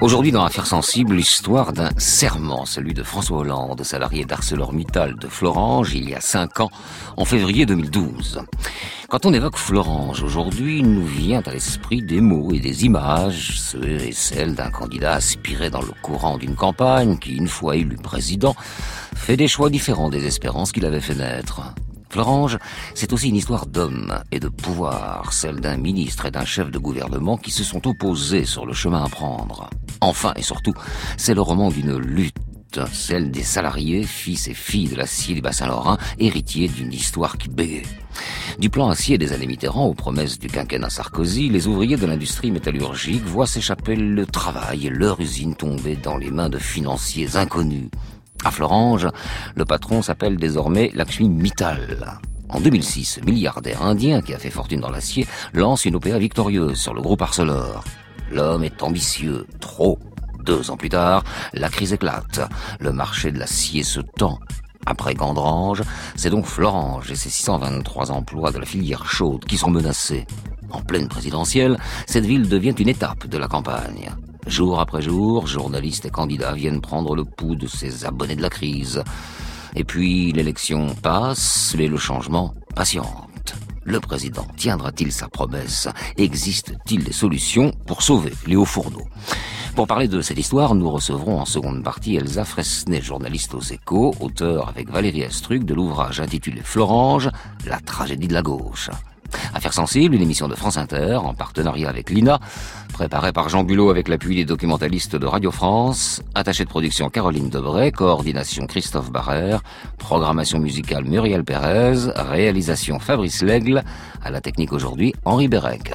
Aujourd'hui, dans Affaires sensibles, l'histoire d'un serment, celui de François Hollande, salarié d'ArcelorMittal de Florange, il y a 5 ans, en février 2012. Quand on évoque Florange aujourd'hui, il nous vient à l'esprit des mots et des images, ceux et celles d'un candidat aspiré dans le courant d'une campagne qui, une fois élu président, fait des choix différents des espérances qu'il avait fait naître. Florange, c'est aussi une histoire d'hommes et de pouvoir, celle d'un ministre et d'un chef de gouvernement qui se sont opposés sur le chemin à prendre. Enfin et surtout, c'est le roman d'une lutte, celle des salariés, fils et filles de l'acier du bassin lorrain, héritiers d'une histoire qui bégait. Du plan acier des années Mitterrand aux promesses du quinquennat Sarkozy, les ouvriers de l'industrie métallurgique voient s'échapper le travail et leur usine tomber dans les mains de financiers inconnus. À Florange, le patron s'appelle désormais Lakshmi Mittal. En 2006, le milliardaire indien qui a fait fortune dans l'acier lance une OPA victorieuse sur le groupe Arcelor. L'homme est ambitieux, trop. 2 ans plus tard, la crise éclate. Le marché de l'acier se tend. Après Gandrange, c'est donc Florange et ses 623 emplois de la filière chaude qui sont menacés. En pleine présidentielle, cette ville devient une étape de la campagne. Jour après jour, journalistes et candidats viennent prendre le pouls de ces abonnés de la crise. Et puis, l'élection passe, mais le changement patiente. Le président tiendra-t-il sa promesse? Existe-t-il des solutions pour sauver les hauts fourneaux? Pour parler de cette histoire, nous recevrons en seconde partie Elsa Fresnay, journaliste aux Échos, auteur avec Valérie Estruc de l'ouvrage intitulé Florange, la tragédie de la gauche. Affaires sensibles, une émission de France Inter, en partenariat avec l'INA, préparée par Jean Bulot avec l'appui des documentalistes de Radio France, attaché de production Caroline Debray, coordination Christophe Barrère, programmation musicale Muriel Pérez, réalisation Fabrice Lègle, à la technique aujourd'hui Henri Bérec.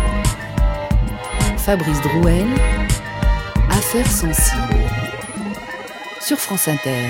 Fabrice Drouel, Affaires sensibles, sur France Inter.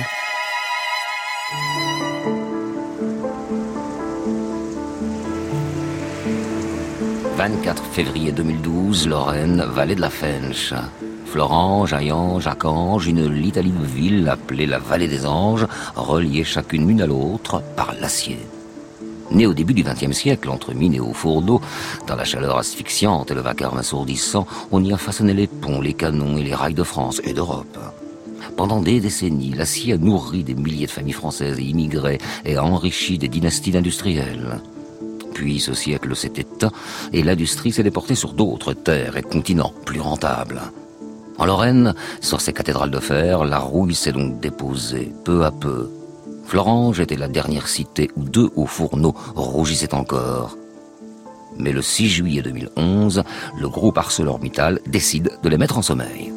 « 24 février 2012, Lorraine, vallée de la Fensch. Florange, Hayange, Accange, une litanie de villes appelée la vallée des anges, reliées chacune l'une à l'autre par l'acier. Née au début du XXe siècle, entre mines et hauts fourneaux, dans la chaleur asphyxiante et le vacarme assourdissant, on y a façonné les ponts, les canons et les rails de France et d'Europe. Pendant des décennies, l'acier a nourri des milliers de familles françaises et immigrées et a enrichi des dynasties d'industriels. Puis ce siècle s'est éteint et l'industrie s'est déportée sur d'autres terres et continents plus rentables. En Lorraine, sur ces cathédrales de fer, la rouille s'est donc déposée peu à peu. Florange était la dernière cité où 2 hauts fourneaux rougissaient encore. Mais le 6 juillet 2011, le groupe ArcelorMittal décide de les mettre en sommeil.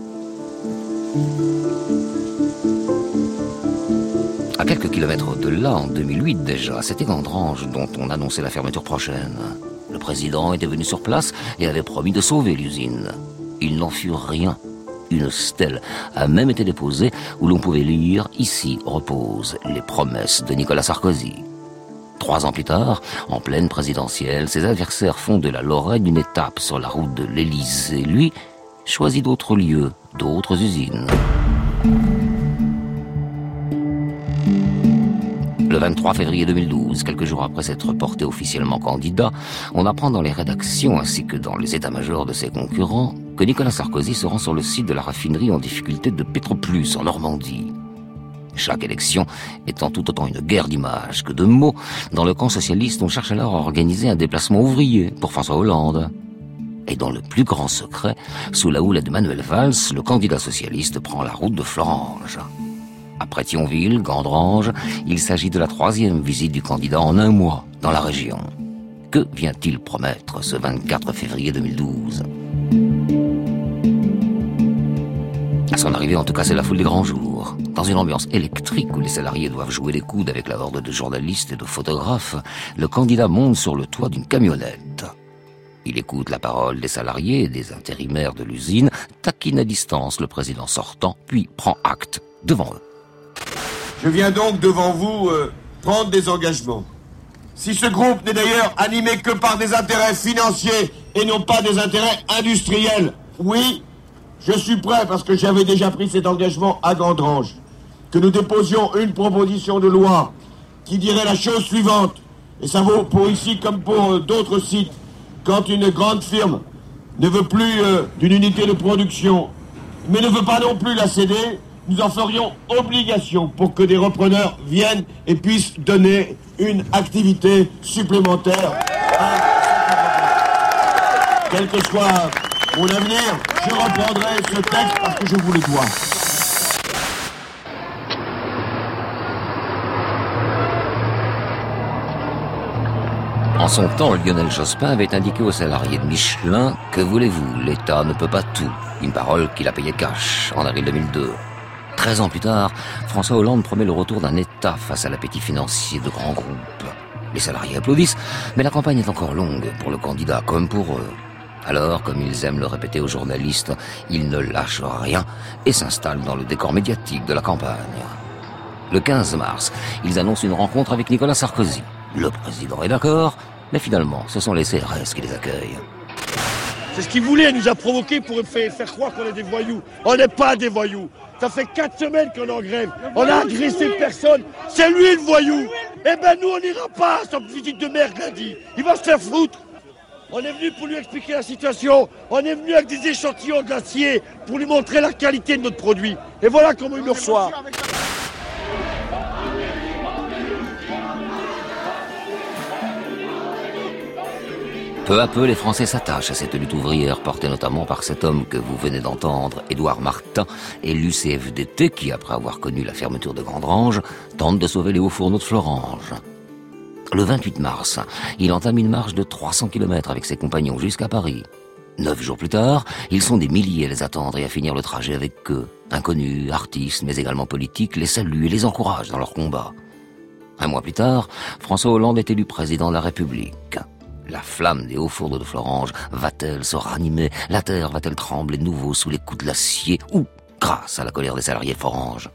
À quelques kilomètres de là, en 2008 déjà, c'était Gandrange dont on annonçait la fermeture prochaine. Le président était venu sur place et avait promis de sauver l'usine. Il n'en fut rien. Une stèle a même été déposée où l'on pouvait lire « Ici reposent les promesses de Nicolas Sarkozy ». 3 ans plus tard, en pleine présidentielle, ses adversaires font de la Lorraine une étape sur la route de l'Élysée. Lui choisit d'autres lieux, d'autres usines. Le 23 février 2012, quelques jours après s'être porté officiellement candidat, on apprend dans les rédactions ainsi que dans les états-majors de ses concurrents que Nicolas Sarkozy se rend sur le site de la raffinerie en difficulté de Petroplus en Normandie. Chaque élection étant tout autant une guerre d'images que de mots, dans le camp socialiste, on cherche alors à organiser un déplacement ouvrier pour François Hollande. Et dans le plus grand secret, sous la houlette de Manuel Valls, le candidat socialiste prend la route de Florange. Après Thionville, Gandrange, il s'agit de la 3e visite du candidat en 1 mois dans la région. Que vient-il promettre ce 24 février 2012 ? À son arrivée, en tout cas, c'est la foule des grands jours. Dans une ambiance électrique où les salariés doivent jouer les coudes avec la horde de journalistes et de photographes, le candidat monte sur le toit d'une camionnette. Il écoute la parole des salariés et des intérimaires de l'usine, taquine à distance le président sortant, puis prend acte devant eux. Je viens donc devant vous prendre des engagements. Si ce groupe n'est d'ailleurs animé que par des intérêts financiers et non pas des intérêts industriels, oui, je suis prêt, parce que j'avais déjà pris cet engagement à Gandrange, que nous déposions une proposition de loi qui dirait la chose suivante, et ça vaut pour ici comme pour d'autres sites, quand une grande firme ne veut plus d'une unité de production, mais ne veut pas non plus la céder, nous en ferions obligation pour que des repreneurs viennent et puissent donner une activité supplémentaire. Quel que soit mon avenir, je reprendrai ce texte parce que je vous le dois. En son temps, Lionel Jospin avait indiqué aux salariés de Michelin « Que voulez-vous, l'État ne peut pas tout ». Une parole qu'il a payée cash en avril 2002. 13 ans plus tard, François Hollande promet le retour d'un État face à l'appétit financier de grands groupes. Les salariés applaudissent, mais la campagne est encore longue pour le candidat comme pour eux. Alors, comme ils aiment le répéter aux journalistes, ils ne lâchent rien et s'installent dans le décor médiatique de la campagne. Le 15 mars, ils annoncent une rencontre avec Nicolas Sarkozy. Le président est d'accord, mais finalement, ce sont les CRS qui les accueillent. C'est ce qu'il voulait, nous a provoqué pour faire croire qu'on est des voyous. On n'est pas des voyous. Ça fait 4 semaines qu'on est en grève. On a agressé personne. C'est lui le voyou. Eh ben nous, on n'ira pas à cette visite de merde lundi. Il va se faire foutre. On est venu pour lui expliquer la situation. On est venu avec des échantillons d'acier pour lui montrer la qualité de notre produit. Et voilà comment il le reçoit. Peu à peu, les Français s'attachent à cette lutte ouvrière portée notamment par cet homme que vous venez d'entendre, Édouard Martin, élu CFDT qui, après avoir connu la fermeture de Grandrange, tente de sauver les hauts fourneaux de Florange. Le 28 mars, il entame une marche de 300 km avec ses compagnons jusqu'à Paris. 9 jours plus tard, ils sont des milliers à les attendre et à finir le trajet avec eux. Inconnus, artistes, mais également politiques, les saluent et les encouragent dans leur combat. Un mois plus tard, François Hollande est élu président de la République. La flamme des hauts fourneaux de Florange va-t-elle se ranimer? La terre va-t-elle trembler de nouveau sous les coups de l'acier? Ou grâce à la colère des salariés de Florange?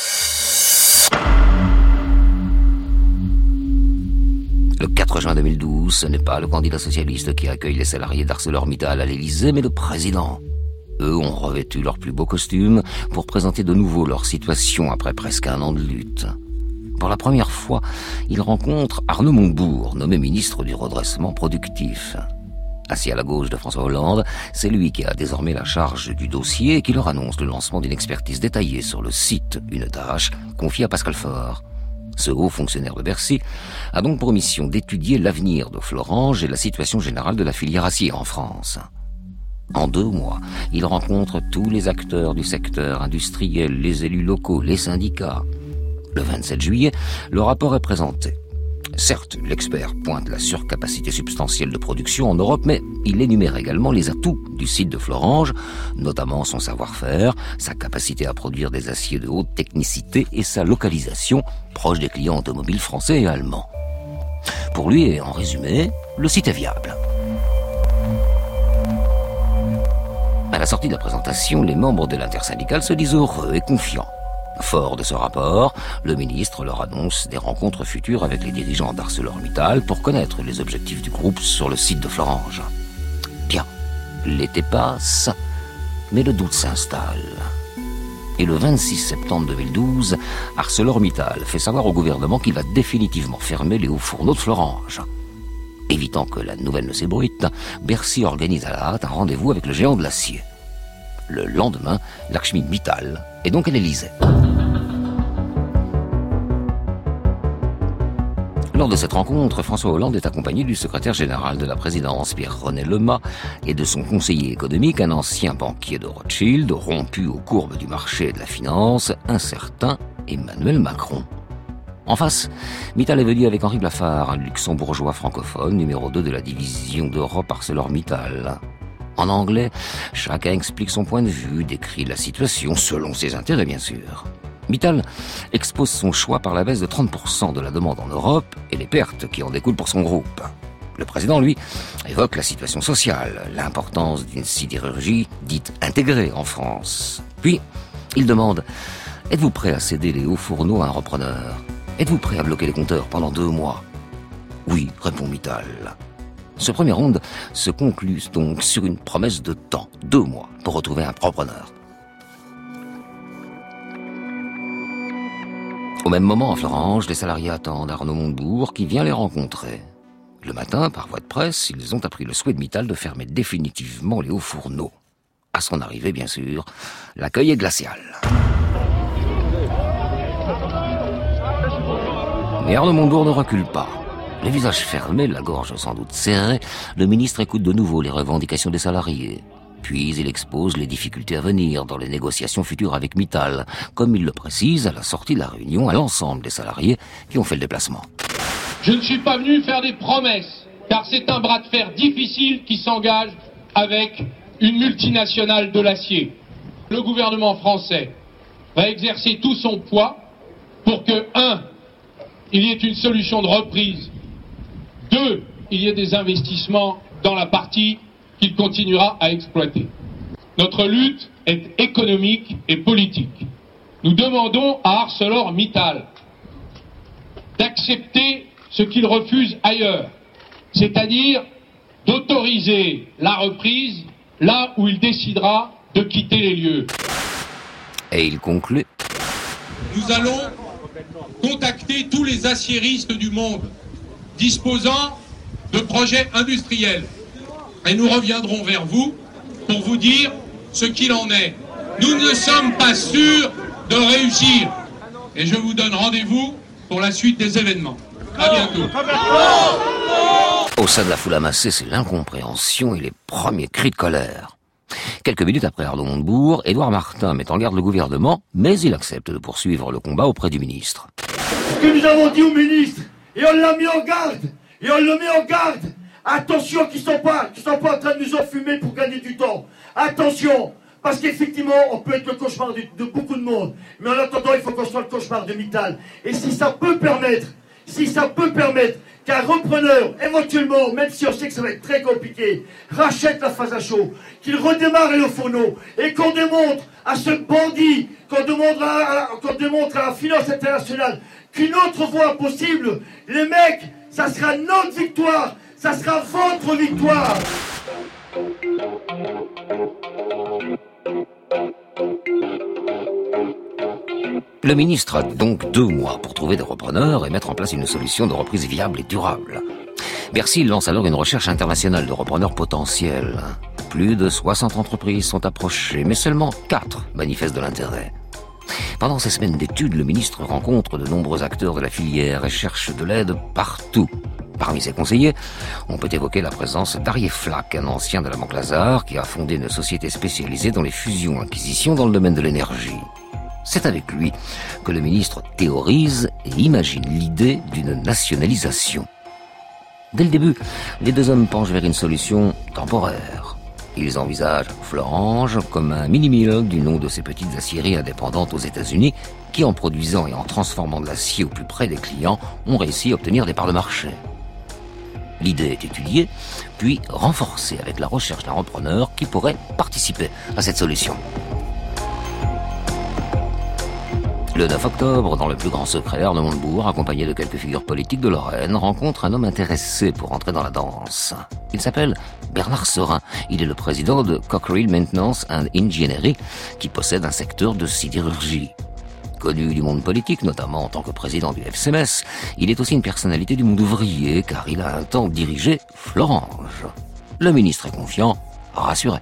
Le 4 juin 2012, ce n'est pas le candidat socialiste qui accueille les salariés d'ArcelorMittal à l'Élysée, mais le président. Eux ont revêtu leurs plus beaux costumes pour présenter de nouveau leur situation après presque un an de lutte. Pour la première fois, il rencontre Arnaud Montebourg, nommé ministre du redressement productif. Assis à la gauche de François Hollande, c'est lui qui a désormais la charge du dossier et qui leur annonce le lancement d'une expertise détaillée sur le site, une tâche confiée à Pascal Faure. Ce haut fonctionnaire de Bercy a donc pour mission d'étudier l'avenir de Florange et la situation générale de la filière acier en France. En 2 mois, il rencontre tous les acteurs du secteur industriel, les élus locaux, les syndicats. Le 27 juillet, le rapport est présenté. Certes, l'expert pointe la surcapacité substantielle de production en Europe, mais il énumère également les atouts du site de Florange, notamment son savoir-faire, sa capacité à produire des aciers de haute technicité et sa localisation proche des clients automobiles français et allemands. Pour lui, et en résumé, le site est viable. À la sortie de la présentation, les membres de l'intersyndicale se disent heureux et confiants. Fort de ce rapport, le ministre leur annonce des rencontres futures avec les dirigeants d'ArcelorMittal pour connaître les objectifs du groupe sur le site de Florange. Bien, l'été passe, mais le doute s'installe. Et le 26 septembre 2012, ArcelorMittal fait savoir au gouvernement qu'il va définitivement fermer les hauts fourneaux de Florange. Évitant que la nouvelle ne s'ébruite, Bercy organise à la hâte un rendez-vous avec le géant de l'acier. Le lendemain, Lakshmi Mittal est donc à l'Élysée. Lors de cette rencontre, François Hollande est accompagné du secrétaire général de la présidence, Pierre-René Lemas, et de son conseiller économique, un ancien banquier de Rothschild, rompu aux courbes du marché et de la finance, un certain Emmanuel Macron. En face, Mittal est venu avec Henri Blaffard, un luxembourgeois francophone, numéro 2 de la division d'Europe ArcelorMittal. En anglais, chacun explique son point de vue, décrit la situation selon ses intérêts bien sûr. Mittal expose son choix par la baisse de 30% de la demande en Europe et les pertes qui en découlent pour son groupe. Le président, lui, évoque la situation sociale, l'importance d'une sidérurgie dite intégrée en France. Puis, il demande « Êtes-vous prêt à céder les hauts fourneaux à un repreneur ? Êtes-vous prêt à bloquer les compteurs pendant 2 mois ?» « Oui, répond Mittal. Ce premier round se conclut donc sur une promesse de temps, 2 mois, pour retrouver un repreneur. Au même moment, à Florange, les salariés attendent Arnaud Montebourg qui vient les rencontrer. Le matin, par voie de presse, ils ont appris le souhait de Mittal de fermer définitivement les hauts fourneaux. À son arrivée, bien sûr, l'accueil est glacial. Mais Arnaud Montebourg ne recule pas. Les visages fermés, la gorge sans doute serrée, le ministre écoute de nouveau les revendications des salariés. Puis il expose les difficultés à venir dans les négociations futures avec Mittal, comme il le précise à la sortie de la réunion à l'ensemble des salariés qui ont fait le déplacement. Je ne suis pas venu faire des promesses, car c'est un bras de fer difficile qui s'engage avec une multinationale de l'acier. Le gouvernement français va exercer tout son poids pour que, 1, il y ait une solution de reprise, 2, il y ait des investissements dans la partie qu'il continuera à exploiter. Notre lutte est économique et politique. Nous demandons à ArcelorMittal d'accepter ce qu'il refuse ailleurs, c'est-à-dire d'autoriser la reprise là où il décidera de quitter les lieux. Et il conclut. Nous allons contacter tous les aciéristes du monde disposant de projets industriels. Et nous reviendrons vers vous pour vous dire ce qu'il en est. Nous ne sommes pas sûrs de réussir. Et je vous donne rendez-vous pour la suite des événements. À bientôt. Au sein de la foule amassée, c'est l'incompréhension et les premiers cris de colère. Quelques minutes après Arnaud Montebourg, Édouard Martin met en garde le gouvernement, mais il accepte de poursuivre le combat auprès du ministre. Ce que nous avons dit au ministre, et on l'a mis en garde, et on le met en garde. Attention qu'ils ne sont pas en train de nous enfumer pour gagner du temps. Attention, parce qu'effectivement, on peut être le cauchemar de beaucoup de monde. Mais en attendant, il faut qu'on soit le cauchemar de Mittal. Et si ça peut permettre qu'un repreneur, éventuellement, même si on sait que ça va être très compliqué, rachète la phase à chaud, qu'il redémarre le fourneau, et qu'on démontre à ce bandit, qu'on démontre à la finance internationale qu'une autre voie possible, les mecs, ça sera notre victoire. Ça sera votre victoire. Le ministre a donc 2 mois pour trouver des repreneurs et mettre en place une solution de reprise viable et durable. Bercy lance alors une recherche internationale de repreneurs potentiels. Plus de 60 entreprises sont approchées, mais seulement 4 manifestent de l'intérêt. Pendant ces semaines d'études, le ministre rencontre de nombreux acteurs de la filière et cherche de l'aide partout. Parmi ses conseillers, on peut évoquer la présence d'Arié Flack, un ancien de la Banque Lazare, qui a fondé une société spécialisée dans les fusions-acquisitions dans le domaine de l'énergie. C'est avec lui que le ministre théorise et imagine l'idée d'une nationalisation. Dès le début, les 2 hommes penchent vers une solution temporaire. Ils envisagent Florange comme un mini-mill du nom de ces petites aciéries indépendantes aux États-Unis qui, en produisant et en transformant de l'acier au plus près des clients, ont réussi à obtenir des parts de marché. L'idée est étudiée, puis renforcée avec la recherche d'un repreneur qui pourrait participer à cette solution. Le 9 octobre, dans le plus grand secret, Arnaud Montebourg, accompagné de quelques figures politiques de Lorraine, rencontre un homme intéressé pour entrer dans la danse. Il s'appelle Bernard Serin. Il est le président de Cochrane Maintenance and Engineering, qui possède un secteur de sidérurgie. Connu du monde politique, notamment en tant que président du FCMS, il est aussi une personnalité du monde ouvrier, car il a un temps dirigé Florange. Le ministre est confiant, rassuré.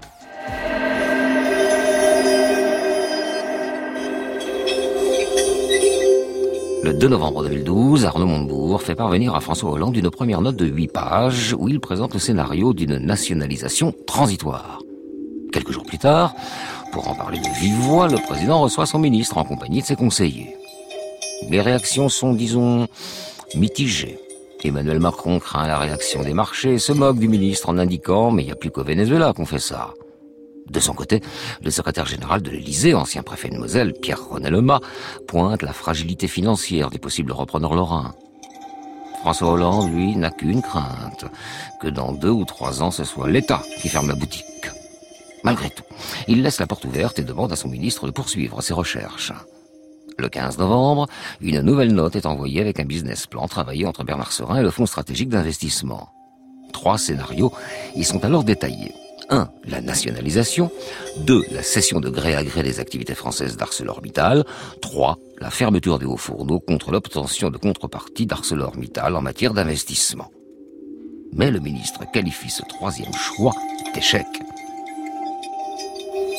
Le 2 novembre 2012, Arnaud Montebourg fait parvenir à François Hollande une première note de 8 pages où il présente le scénario d'une nationalisation transitoire. Quelques jours plus tard, pour en parler de vive voix, le président reçoit son ministre en compagnie de ses conseillers. Les réactions sont, disons, mitigées. Emmanuel Macron craint la réaction des marchés et se moque du ministre en indiquant « mais il n'y a plus qu'au Venezuela qu'on fait ça ». De son côté, le secrétaire général de l'Élysée, ancien préfet de Moselle, Pierre-René Lemas, pointe la fragilité financière des possibles repreneurs lorrains. François Hollande, lui, n'a qu'une crainte, que dans 2 ou 3 ans, ce soit l'État qui ferme la boutique. Malgré tout, il laisse la porte ouverte et demande à son ministre de poursuivre ses recherches. Le 15 novembre, une nouvelle note est envoyée avec un business plan travaillé entre Bernard Serin et le Fonds stratégique d'investissement. 3 scénarios y sont alors détaillés. 1. La nationalisation. 2. La cession de gré à gré des activités françaises d'ArcelorMittal. 3. La fermeture des hauts fourneaux contre l'obtention de contrepartie d'ArcelorMittal en matière d'investissement. Mais le ministre qualifie ce 3e choix d'échec.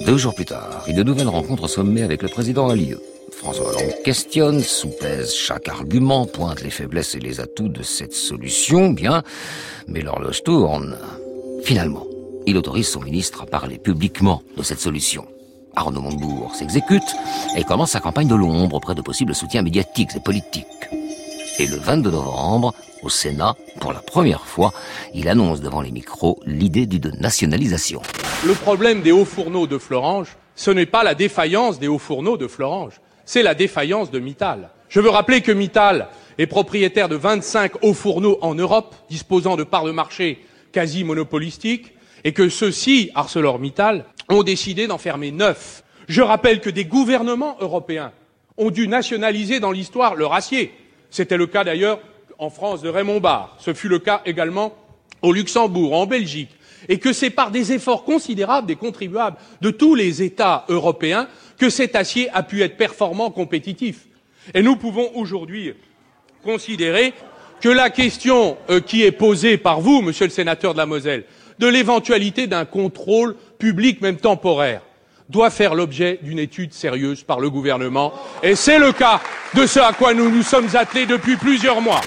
2 jours plus tard, une nouvelle rencontre au sommet avec le président a lieu. François Hollande questionne, soupèse chaque argument, pointe les faiblesses et les atouts de cette solution, bien, mais l'horloge tourne. Finalement, il autorise son ministre à parler publiquement de cette solution. Arnaud Montebourg s'exécute et commence sa campagne de l'ombre auprès de possibles soutiens médiatiques et politiques. Et le 22 novembre, au Sénat, pour la première fois, il annonce devant les micros l'idée d'une nationalisation. Le problème des hauts fourneaux de Florange, ce n'est pas la défaillance des hauts fourneaux de Florange, c'est la défaillance de Mittal. Je veux rappeler que Mittal est propriétaire de 25 hauts fourneaux en Europe, disposant de parts de marché quasi monopolistiques, et que ceux-ci, ArcelorMittal, ont décidé d'en fermer 9. Je rappelle que des gouvernements européens ont dû nationaliser dans l'histoire leur acier. C'était le cas d'ailleurs en France de Raymond Barre. Ce fut le cas également au Luxembourg, en Belgique. Et que c'est par des efforts considérables des contribuables de tous les États européens que cet acier a pu être performant, compétitif. Et nous pouvons aujourd'hui considérer que la question qui est posée par vous, monsieur le sénateur de la Moselle, de l'éventualité d'un contrôle public, même temporaire, doit faire l'objet d'une étude sérieuse par le gouvernement. Et c'est le cas de ce à quoi nous nous sommes attelés depuis plusieurs mois.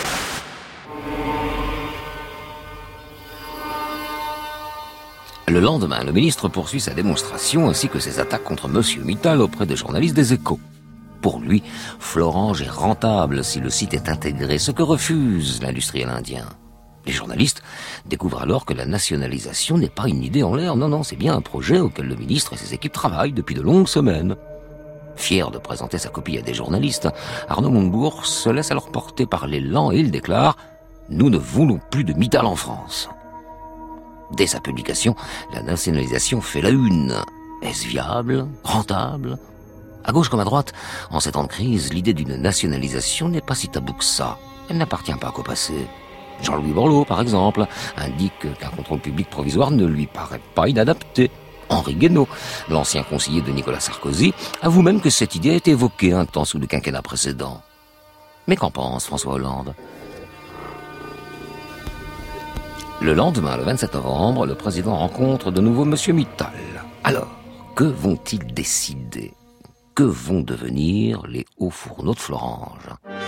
Le lendemain, le ministre poursuit sa démonstration ainsi que ses attaques contre M. Mittal auprès des journalistes des Échos. Pour lui, Florange est rentable si le site est intégré, ce que refuse l'industriel indien. Les journalistes découvrent alors que la nationalisation n'est pas une idée en l'air, non, c'est bien un projet auquel le ministre et ses équipes travaillent depuis de longues semaines. Fier de présenter sa copie à des journalistes, Arnaud Montebourg se laisse alors porter par l'élan et il déclare « Nous ne voulons plus de Mittal en France ». Dès sa publication, la nationalisation fait la une. Est-ce viable? Rentable? À gauche comme à droite, en ces temps de crise, l'idée d'une nationalisation n'est pas si taboue que ça. Elle n'appartient pas qu'au passé. Jean-Louis Borloo, par exemple, indique qu'un contrôle public provisoire ne lui paraît pas inadapté. Henri Guénaud, l'ancien conseiller de Nicolas Sarkozy, avoue même que cette idée a été évoquée un temps sous le quinquennat précédent. Mais qu'en pense François Hollande? Le lendemain, le 27 novembre, le président rencontre de nouveau M. Mittal. Alors, que vont-ils décider? Que vont devenir les hauts fourneaux de Florange?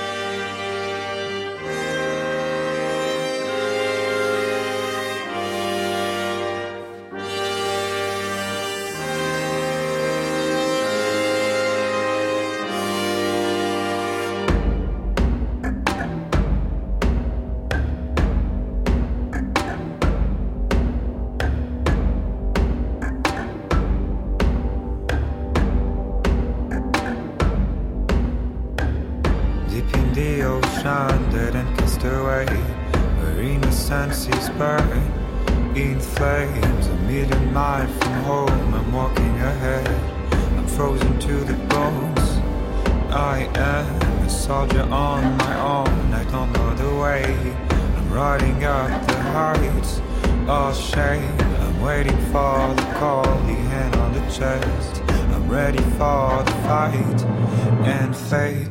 In flames, a million miles from home, I'm walking ahead, I'm frozen to the bones. I am a soldier on my own, I don't know the way, I'm riding up the heights, all shame, I'm waiting for the call, the hand on the chest, I'm ready for the fight and fate.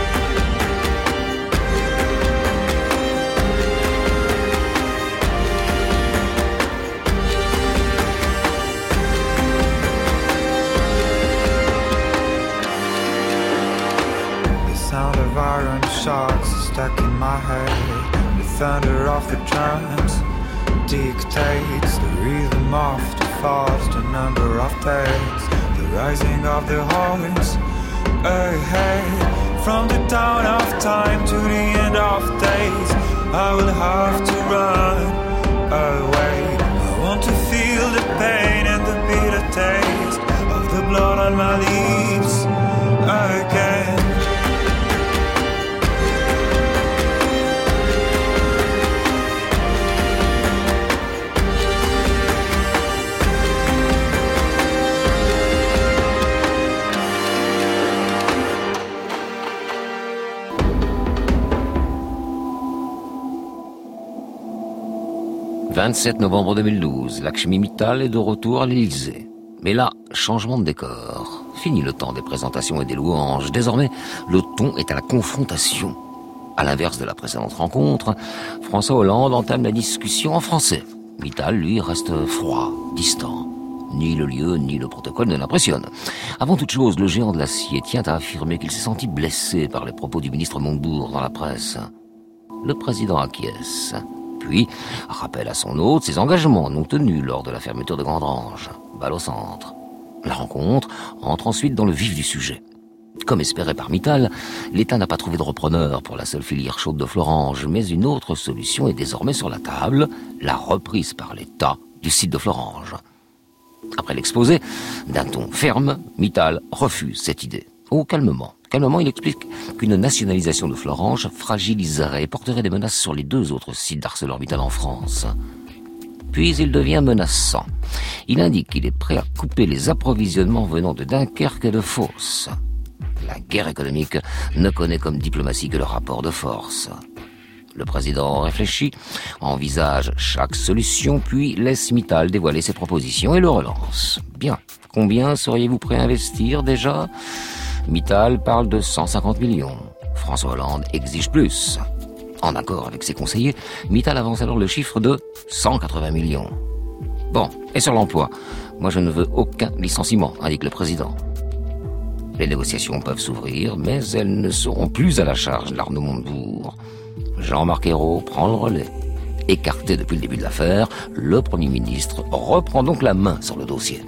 Iron shocks stuck in my head. The thunder of the drums dictates the rhythm of the falls, the number of days, the rising of the horns ahead. From the dawn of time to the end of days, I will have to run away. I want to feel the pain and the bitter taste of the blood on my lips again. « 27 novembre 2012, Lakshmi Mittal est de retour à l'Élysée. Mais là, changement de décor. Fini le temps des présentations et des louanges. Désormais, le ton est à la confrontation. À l'inverse de la précédente rencontre, François Hollande entame la discussion en français. Mittal, lui, reste froid, distant. Ni le lieu, ni le protocole ne l'impressionnent. Avant toute chose, le géant de l'acier tient à affirmer qu'il s'est senti blessé par les propos du ministre Montebourg dans la presse. Le président acquiesce, puis rappelle à son hôte ses engagements non tenus lors de la fermeture de Gandrange. Balle au centre. La rencontre entre ensuite dans le vif du sujet. Comme espéré par Mittal, l'État n'a pas trouvé de repreneur pour la seule filière chaude de Florange, mais une autre solution est désormais sur la table, la reprise par l'État du site de Florange. Après l'exposé, d'un ton ferme, Mittal refuse cette idée. Oh, calmement. Calmement, il explique qu'une nationalisation de Florange fragiliserait et porterait des menaces sur les 2 autres sites d'ArcelorMittal en France. Puis il devient menaçant. Il indique qu'il est prêt à couper les approvisionnements venant de Dunkerque et de Fos. La guerre économique ne connaît comme diplomatie que le rapport de force. Le président réfléchit, envisage chaque solution, puis laisse Mittal dévoiler ses propositions et le relance. Bien. Combien seriez-vous prêt à investir déjà ? Mittal parle de 150 millions. François Hollande exige plus. En accord avec ses conseillers, Mittal avance alors le chiffre de 180 millions. Bon, et sur l'emploi ? Moi je ne veux aucun licenciement, indique le président. Les négociations peuvent s'ouvrir, mais elles ne seront plus à la charge d'Arnaud Montebourg. Jean-Marc Ayrault prend le relais. Écarté depuis le début de l'affaire, le Premier ministre reprend donc la main sur le dossier.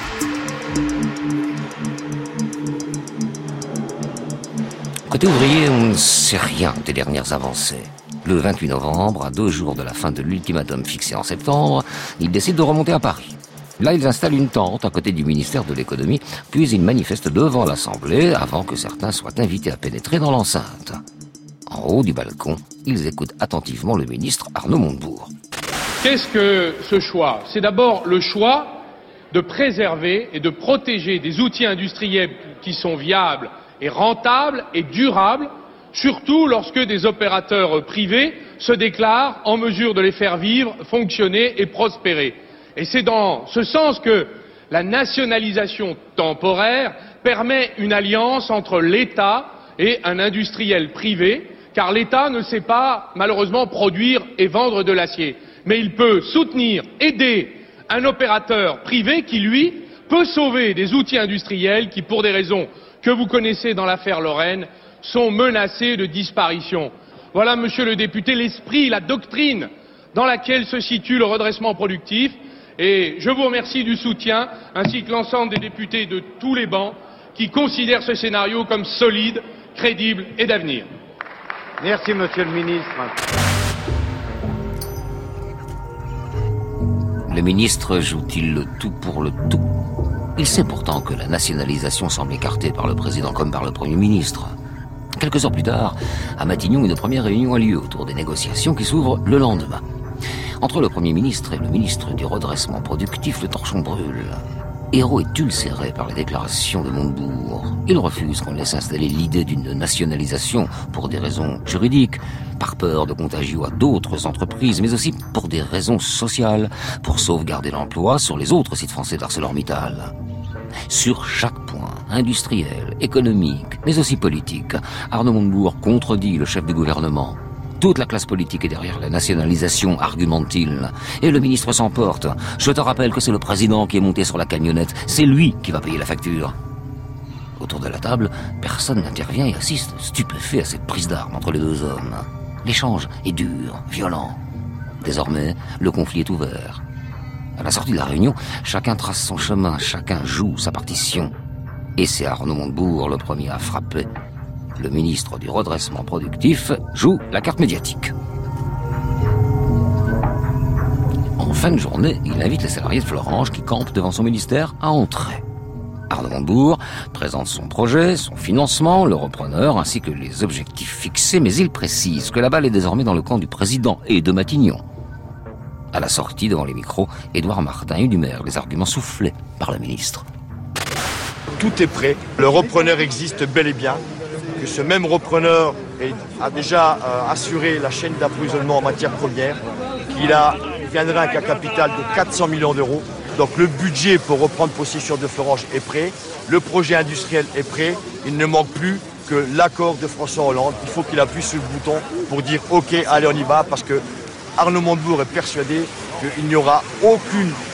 Côté ouvrier, on ne sait rien des dernières avancées. Le 28 novembre, à 2 jours de la fin de l'ultimatum fixé en septembre, ils décident de remonter à Paris. Là, ils installent une tente à côté du ministère de l'économie, puis ils manifestent devant l'Assemblée avant que certains soient invités à pénétrer dans l'enceinte. En haut du balcon, ils écoutent attentivement le ministre Arnaud Montebourg. Qu'est-ce que ce choix ? C'est d'abord le choix de préserver et de protéger des outils industriels qui sont viables et rentables et durables, surtout lorsque des opérateurs privés se déclarent en mesure de les faire vivre, fonctionner et prospérer. Et c'est dans ce sens que la nationalisation temporaire permet une alliance entre l'État et un industriel privé, car l'État ne sait pas, malheureusement, produire et vendre de l'acier. Mais il peut soutenir, aider un opérateur privé qui, lui, peut sauver des outils industriels qui, pour des raisons que vous connaissez dans l'affaire Lorraine, sont menacés de disparition. Voilà, monsieur le député, l'esprit, la doctrine dans laquelle se situe le redressement productif. Et je vous remercie du soutien, ainsi que l'ensemble des députés de tous les bancs qui considèrent ce scénario comme solide, crédible et d'avenir. Merci, monsieur le ministre. Le ministre joue-t-il le tout pour le tout ? Il sait pourtant que la nationalisation semble écartée par le président comme par le Premier ministre. Quelques heures plus tard, à Matignon, une première réunion a lieu autour des négociations qui s'ouvrent le lendemain. Entre le Premier ministre et le ministre du redressement productif, le torchon brûle. Ayrault est ulcéré par les déclarations de Montebourg. Il refuse qu'on laisse installer l'idée d'une nationalisation pour des raisons juridiques, par peur de contagio à d'autres entreprises, mais aussi pour des raisons sociales, pour sauvegarder l'emploi sur les autres sites français d'ArcelorMittal. Sur chaque point, industriel, économique, mais aussi politique, Arnaud Montebourg contredit le chef du gouvernement. Toute la classe politique est derrière la nationalisation, argumente-t-il. Et le ministre s'emporte. Je te rappelle que c'est le président qui est monté sur la camionnette. C'est lui qui va payer la facture. Autour de la table, personne n'intervient et assiste stupéfait à cette prise d'armes entre les 2 hommes. L'échange est dur, violent. Désormais, le conflit est ouvert. À la sortie de la réunion, chacun trace son chemin, chacun joue sa partition. Et c'est Arnaud Montebourg le premier à frapper. Le ministre du redressement productif joue la carte médiatique. En fin de journée, il invite les salariés de Florange qui campent devant son ministère à entrer. Arnaud Montebourg présente son projet, son financement, le repreneur ainsi que les objectifs fixés, mais il précise que la balle est désormais dans le camp du président et de Matignon. À la sortie, devant les micros, Édouard Martin énumère les arguments soufflés par le ministre. Tout est prêt, le repreneur existe bel et bien, que ce même repreneur a déjà assuré la chaîne d'approvisionnement en matières premières, qu'il viendra avec un capital de 400 millions d'euros. Donc le budget pour reprendre possession de Florange est prêt, le projet industriel est prêt, il ne manque plus que l'accord de François Hollande. Il faut qu'il appuie sur le bouton pour dire « Ok, allez on y va » parce que Arnaud Montebourg est persuadé qu'il n'y aura aucune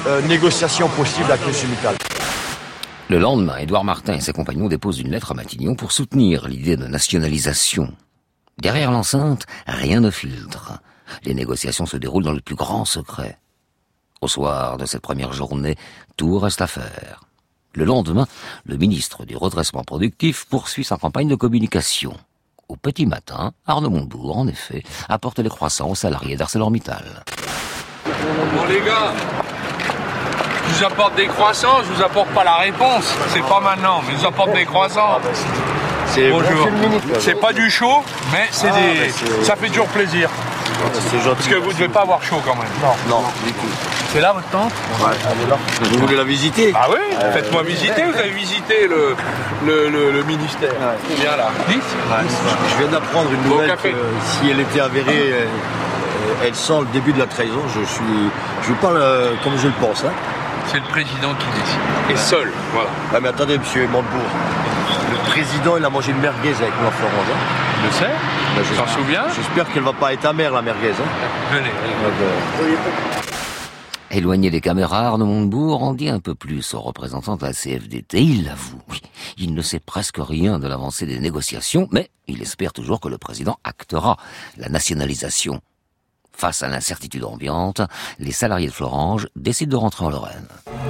négociation possible avec M. Mittal. Le lendemain, Édouard Martin et ses compagnons déposent une lettre à Matignon pour soutenir l'idée de nationalisation. Derrière l'enceinte, rien ne filtre. Les négociations se déroulent dans le plus grand secret. Au soir de cette première journée, tout reste à faire. Le lendemain, le ministre du redressement productif poursuit sa campagne de communication. Au petit matin, Arnaud Montebourg, en effet, apporte les croissants aux salariés d'ArcelorMittal. Bon les gars, je vous apporte des croissants, je vous apporte pas la réponse. C'est pas maintenant, mais je vous apporte des croissants. Bonjour. C'est pas du chaud, mais ça fait toujours plaisir. C'est gentil. Parce que vous devez pas avoir chaud quand même. Non, du tout. C'est là votre tente? Ouais, elle est là. Vous voulez la visiter? Ah oui, faites-moi visiter, vous avez visité le ministère. Ouais. Bien là. 10 ouais. Je viens d'apprendre une nouvelle que si elle était avérée, elle sent le début de la trahison. Je vous parle comme je le pense. Hein. C'est le président qui décide. Et seul, voilà. Ah, mais attendez, monsieur Montebourg. Le président, il a mangé une merguez avec moi, Florence. Hein. Je sais. Ben, je t'en souviens. J'espère qu'elle va pas être amère, la merguez. Hein. Venez. Éloigné des caméras, Arnaud Montebourg en dit un peu plus aux représentants de la CFDT. Il l'avoue, il ne sait presque rien de l'avancée des négociations, mais il espère toujours que le président actera la nationalisation. Face à l'incertitude ambiante, les salariés de Florange décident de rentrer en Lorraine.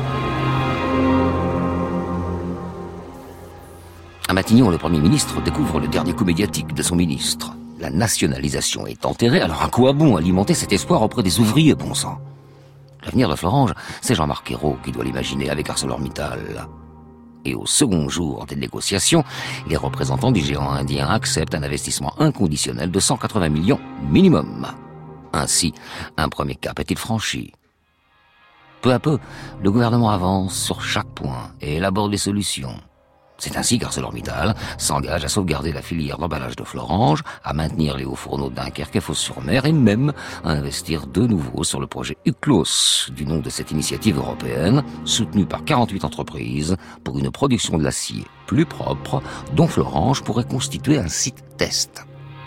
À Matignon, le Premier ministre découvre le dernier coup médiatique de son ministre. La nationalisation est enterrée, alors à quoi bon alimenter cet espoir auprès des ouvriers, bon sang? L'avenir de Florange, c'est Jean-Marc Ayrault qui doit l'imaginer avec ArcelorMittal. Et au second jour des négociations, les représentants du géant indien acceptent un investissement inconditionnel de 180 millions minimum. Ainsi, un premier cap est-il franchi. Peu à peu, le gouvernement avance sur chaque point et élabore des solutions. C'est ainsi qu'ArcelorMittal s'engage à sauvegarder la filière d'emballage de Florange, à maintenir les hauts fourneaux de Dunkerque et Fos-sur-Mer et même à investir de nouveau sur le projet UCLOS, du nom de cette initiative européenne, soutenue par 48 entreprises pour une production de l'acier plus propre, dont Florange pourrait constituer un site test.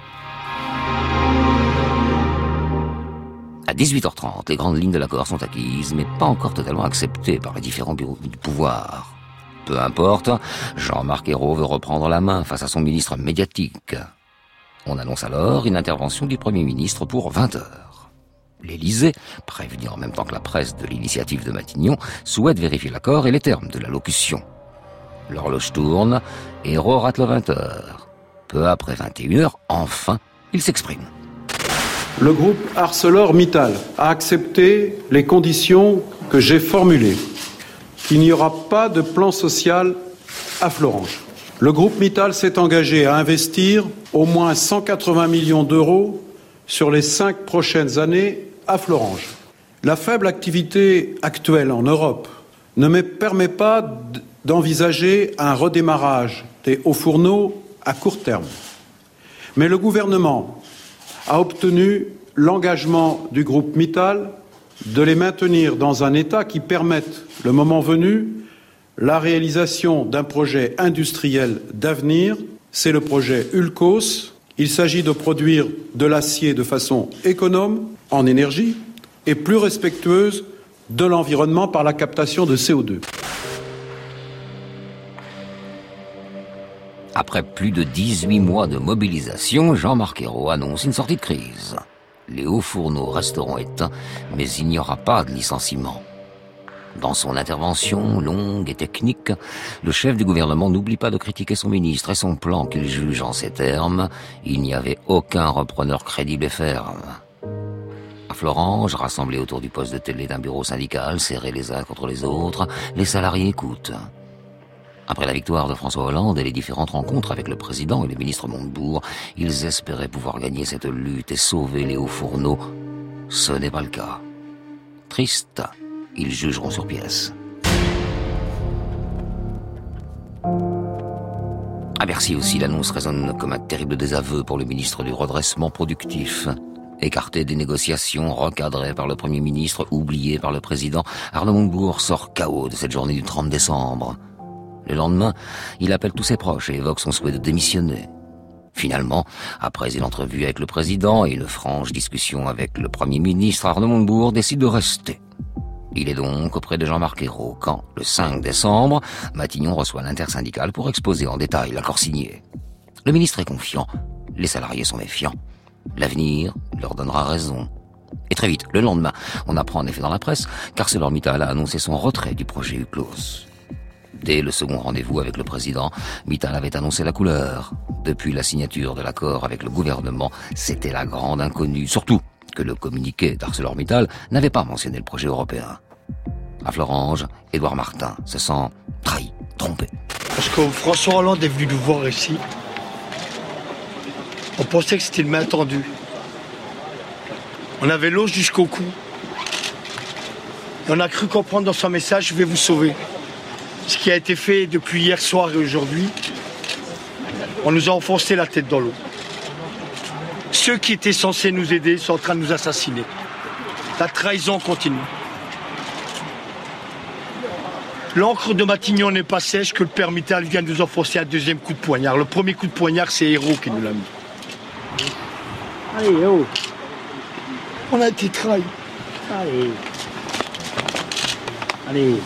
À 18h30, les grandes lignes de l'accord sont acquises, mais pas encore totalement acceptées par les différents bureaux du pouvoir. Peu importe, Jean-Marc Ayrault veut reprendre la main face à son ministre médiatique. On annonce alors une intervention du Premier ministre pour 20h. L'Élysée, prévenu en même temps que la presse de l'initiative de Matignon, souhaite vérifier l'accord et les termes de l'allocution. L'horloge tourne, Ayrault rate le 20h. Peu après 21h, enfin, il s'exprime. Le groupe ArcelorMittal a accepté les conditions que j'ai formulées. Il n'y aura pas de plan social à Florange. Le groupe Mittal s'est engagé à investir au moins 180 millions d'euros sur les 5 prochaines années à Florange. La faible activité actuelle en Europe ne me permet pas d'envisager un redémarrage des hauts fourneaux à court terme. Mais le gouvernement a obtenu l'engagement du groupe Mittal de les maintenir dans un état qui permette, le moment venu, la réalisation d'un projet industriel d'avenir. C'est le projet ULCOS. Il s'agit de produire de l'acier de façon économe en énergie et plus respectueuse de l'environnement par la captation de CO2. Après plus de 18 mois de mobilisation, Jean-Marc Ayrault annonce une sortie de crise. Les hauts fourneaux resteront éteints, mais il n'y aura pas de licenciement. Dans son intervention longue et technique, le chef du gouvernement n'oublie pas de critiquer son ministre et son plan qu'il juge en ces termes. Il n'y avait aucun repreneur crédible et ferme. À Florange, rassemblés autour du poste de télé d'un bureau syndical, serrés les uns contre les autres, les salariés écoutent. Après la victoire de François Hollande et les différentes rencontres avec le président et le ministre Montebourg, ils espéraient pouvoir gagner cette lutte et sauver les hauts fourneaux. Ce n'est pas le cas. Triste, ils jugeront sur pièce. À Bercy aussi, l'annonce résonne comme un terrible désaveu pour le ministre du redressement productif. Écarté des négociations, recadré par le Premier ministre, oublié par le président, Arnaud Montebourg sort KO de cette journée du 30 décembre. Le lendemain, il appelle tous ses proches et évoque son souhait de démissionner. Finalement, après une entrevue avec le président et une franche discussion avec le Premier ministre, Arnaud Montebourg décide de rester. Il est donc auprès de Jean-Marc Ayrault quand, le 5 décembre, Matignon reçoit l'intersyndicale pour exposer en détail l'accord signé. Le ministre est confiant, les salariés sont méfiants. L'avenir leur donnera raison. Et très vite, le lendemain, on apprend en effet dans la presse qu'ArcelorMittal a annoncé son retrait du projet UCLOS. Dès le second rendez-vous avec le président, Mittal avait annoncé la couleur. Depuis la signature de l'accord avec le gouvernement, c'était la grande inconnue. Surtout que le communiqué d'ArcelorMittal n'avait pas mentionné le projet européen. À Florange, Édouard Martin se sent trahi, trompé. Parce que François Hollande est venu nous voir ici. On pensait que c'était une main tendue. On avait l'eau jusqu'au cou. Et on a cru comprendre dans son message « Je vais vous sauver ». Ce qui a été fait depuis hier soir et aujourd'hui, on nous a enfoncé la tête dans l'eau. Ceux qui étaient censés nous aider sont en train de nous assassiner. La trahison continue. L'encre de Matignon n'est pas sèche que le père Mittal vient de nous enfoncer un deuxième coup de poignard. Le premier coup de poignard, c'est Ayrault qui nous l'a mis. Allez, oh. On a été trahis. Allez. Allez.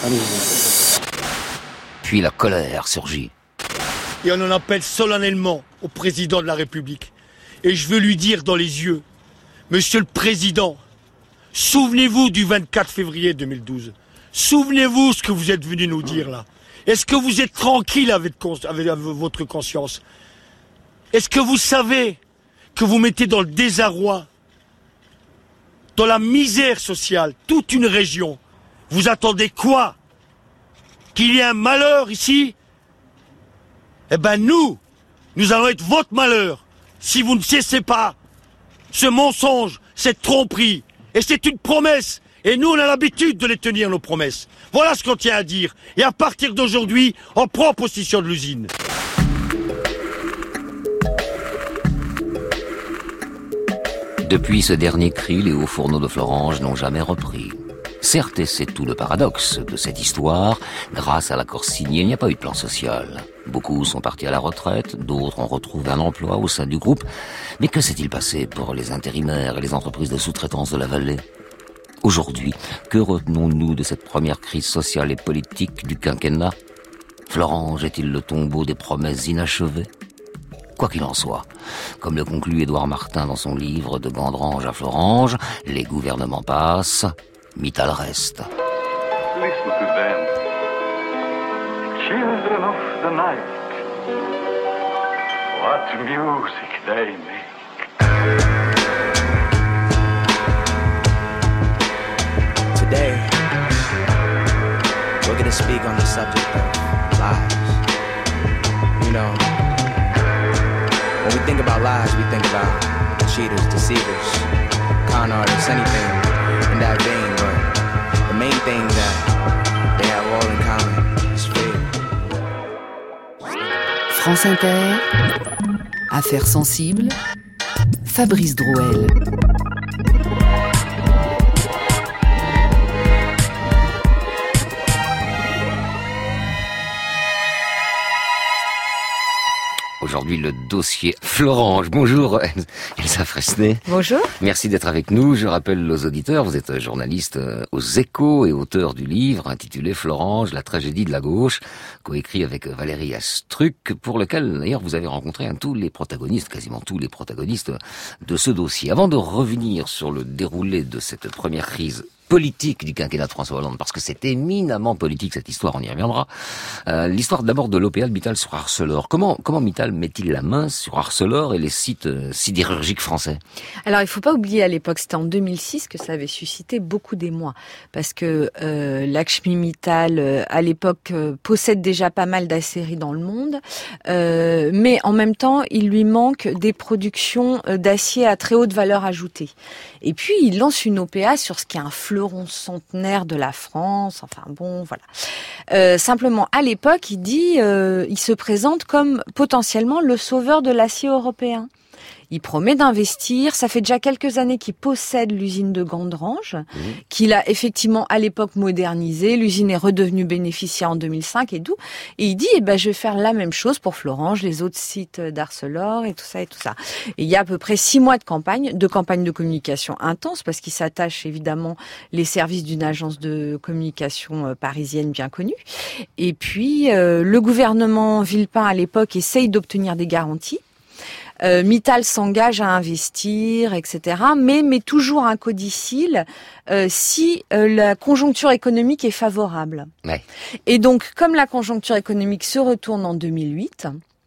Puis la colère surgit. Et on en appelle solennellement au président de la République. Et je veux lui dire dans les yeux, Monsieur le Président, souvenez-vous du 24 février 2012. Souvenez-vous ce que vous êtes venu nous dire là. Est-ce que vous êtes tranquille avec votre conscience? Est-ce que vous savez que vous mettez dans le désarroi, dans la misère sociale, toute une région? Vous attendez quoi? Qu'il y ait un malheur ici? Eh ben nous allons être votre malheur si vous ne cessez pas ce mensonge, cette tromperie. Et c'est une promesse. Et nous, on a l'habitude de les tenir, nos promesses. Voilà ce qu'on tient à dire. Et à partir d'aujourd'hui, on prend possession de l'usine. Depuis ce dernier cri, les hauts fourneaux de Florange n'ont jamais repris. Certes, et c'est tout le paradoxe de cette histoire, grâce à l'accord signé, il n'y a pas eu de plan social. Beaucoup sont partis à la retraite, d'autres ont retrouvé un emploi au sein du groupe. Mais que s'est-il passé pour les intérimaires et les entreprises de sous-traitance de la vallée? Aujourd'hui, que retenons-nous de cette première crise sociale et politique du quinquennat? Florange est-il le tombeau des promesses inachevées? Quoi qu'il en soit, comme le conclut Édouard Martin dans son livre De Gandrange à Florange, les gouvernements passent, Mittal reste. Listen to them, children of the night. What music they make. Today, we're going to speak on the subject of lies. You know, when we think about lies, we think about cheaters, deceivers, con artists, anything in that vein. But the main thing that they have all in common is fear. France Inter, Affaires sensibles, Fabrice Drouel. Aujourd'hui, le dossier Florange. Bonjour Elsa Fresnay. Bonjour. Merci d'être avec nous. Je rappelle aux auditeurs, vous êtes journaliste aux Échos et auteur du livre intitulé Florange, la tragédie de la gauche, coécrit avec Valérie Astruc, pour lequel d'ailleurs vous avez rencontré tous les protagonistes, quasiment tous les protagonistes de ce dossier. Avant de revenir sur le déroulé de cette première crise politique du quinquennat de François Hollande, parce que c'est éminemment politique cette histoire, on y reviendra. L'histoire d'abord de l'OPA de Mittal sur Arcelor. Comment Mittal met-il la main sur Arcelor et les sites sidérurgiques français? Alors il faut pas oublier à l'époque, c'était en 2006 que ça avait suscité beaucoup d'émoi, parce que Lakshmi Mittal à l'époque possède déjà pas mal d'acéries dans le monde, mais en même temps il lui manque des productions d'acier à très haute valeur ajoutée. Et puis il lance une OPA sur ce qui est un fleuron centenaire de la France, enfin bon, voilà. Simplement, à l'époque, il se présente comme potentiellement le sauveur de l'acier européen. Il promet d'investir. Ça fait déjà quelques années qu'il possède l'usine de Gandrange, qu'il a effectivement à l'époque modernisée. L'usine est redevenue bénéficiaire en 2005 et tout. Et il dit, je vais faire la même chose pour Florange, les autres sites d'Arcelor et tout ça et tout ça. Et il y a à peu près 6 mois de campagne de communication intense parce qu'il s'attache évidemment les services d'une agence de communication parisienne bien connue. Et puis, le gouvernement Villepin à l'époque essaye d'obtenir des garanties. Mittal s'engage à investir, etc., mais met toujours un codicile si la conjoncture économique est favorable. Ouais. Et donc, comme la conjoncture économique se retourne en 2008,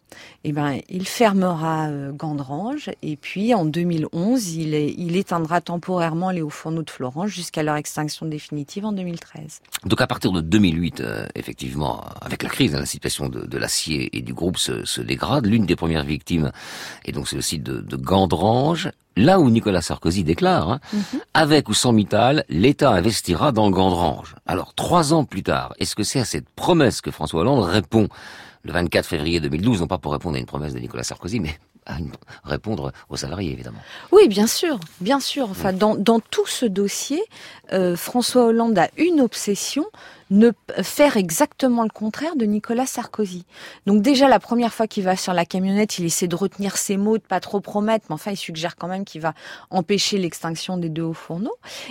il fermera Gandrange et puis en 2011, il éteindra temporairement les hauts fourneaux de Florange jusqu'à leur extinction définitive en 2013. Donc à partir de 2008, effectivement, avec la crise, la situation de l'acier et du groupe se dégrade. L'une des premières victimes est donc c'est le site de Gandrange, là où Nicolas Sarkozy déclare, avec ou sans Mittal, l'État investira dans Gandrange. Alors 3 ans plus tard, est-ce que c'est à cette promesse que François Hollande répond le 24 février 2012, non pas pour répondre à une promesse de Nicolas Sarkozy, mais à répondre aux salariés, évidemment. Oui, bien sûr. Enfin, dans tout ce dossier, François Hollande a une obsession, faire exactement le contraire de Nicolas Sarkozy. Donc déjà, la première fois qu'il va sur la camionnette, il essaie de retenir ses mots, de pas trop promettre, mais enfin, il suggère quand même qu'il va empêcher l'extinction des 2 hauts fourneaux.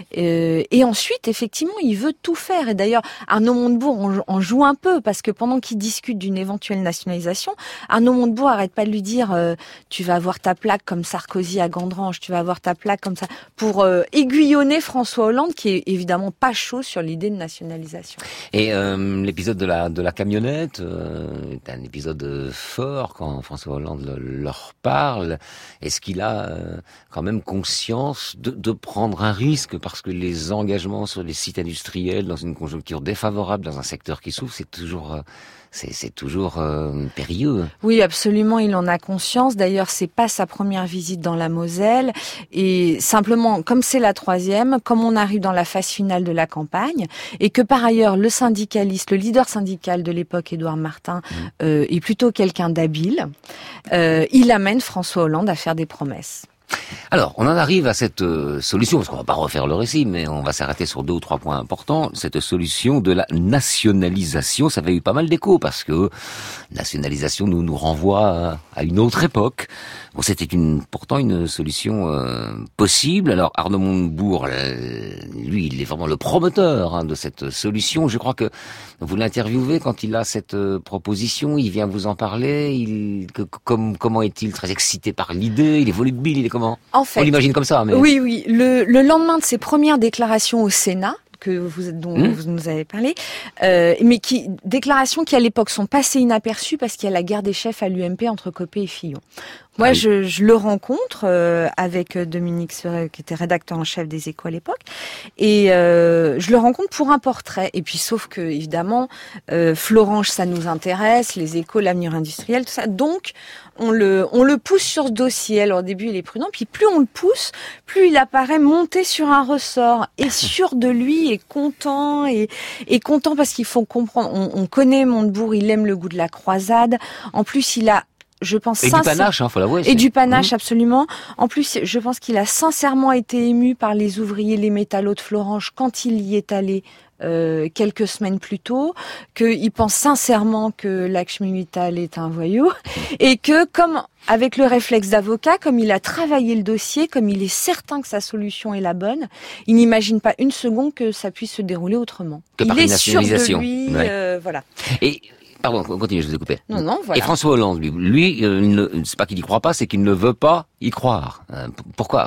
Et ensuite, effectivement, il veut tout faire. Et d'ailleurs, Arnaud Montebourg en joue un peu, parce que pendant qu'il discute d'une éventuelle nationalisation, Arnaud Montebourg arrête pas de lui dire tu vas avoir ta plaque comme Sarkozy à Gandrange, tu vas avoir ta plaque comme ça, pour aiguillonner François Hollande, qui est évidemment pas chaud sur l'idée de nationalisation. Et l'épisode de la camionnette est un épisode fort quand François Hollande leur parle. Est-ce qu'il a quand même conscience de prendre un risque parce que les engagements sur les sites industriels dans une conjoncture défavorable, dans un secteur qui souffre, c'est toujours périlleux. Oui, absolument, il en a conscience. D'ailleurs, c'est pas sa première visite dans la Moselle. Et simplement, comme c'est la 3e, comme on arrive dans la phase finale de la campagne, et que par ailleurs, le leader syndical de l'époque, Édouard Martin, est plutôt quelqu'un d'habile, il amène François Hollande à faire des promesses. Alors, on en arrive à cette solution, parce qu'on va pas refaire le récit, mais on va s'arrêter sur 2 ou 3 points importants. Cette solution de la nationalisation, ça avait eu pas mal d'écho, parce que nationalisation nous renvoie à une autre époque. Bon, c'était pourtant une solution possible. Alors, Arnaud Montebourg, lui, il est vraiment le promoteur de cette solution. Je crois que vous l'interviewez quand il a cette proposition, il vient vous en parler. Comment est-il très excité par l'idée? Il est volubile, il est comment? En fait, on l'imagine comme ça. Mais... Oui. Le lendemain de ses premières déclarations au Sénat, dont vous nous avez parlé, mais déclarations qui à l'époque sont passées inaperçues parce qu'il y a la guerre des chefs à l'UMP entre Copé et Fillon. Moi, je le rencontre avec Dominique Seret, qui était rédacteur en chef des Échos à l'époque, et je le rencontre pour un portrait. Et puis, sauf que évidemment, Florange, ça nous intéresse, les Échos, l'avenir industriel, tout ça. Donc, on le pousse sur ce dossier. Alors, au début, il est prudent, puis plus on le pousse, plus il apparaît monté sur un ressort et sûr de lui et content content parce qu'il faut comprendre. On connaît Montebourg, il aime le goût de la croisade. En plus, il a du panache, faut l'avouer. Et du panache, absolument. En plus, je pense qu'il a sincèrement été ému par les ouvriers, les métallos de Florange quand il y est allé quelques semaines plus tôt, qu'il pense sincèrement que Lakshmi Mittal est un voyou, et que comme avec le réflexe d'avocat, comme il a travaillé le dossier, comme il est certain que sa solution est la bonne, il n'imagine pas une seconde que ça puisse se dérouler autrement. Il est sûr de lui, voilà. Et pardon, continue, je vous ai coupé. Non, voilà. Et François Hollande, lui, c'est pas qu'il n'y croit pas, c'est qu'il ne veut pas y croire. Pourquoi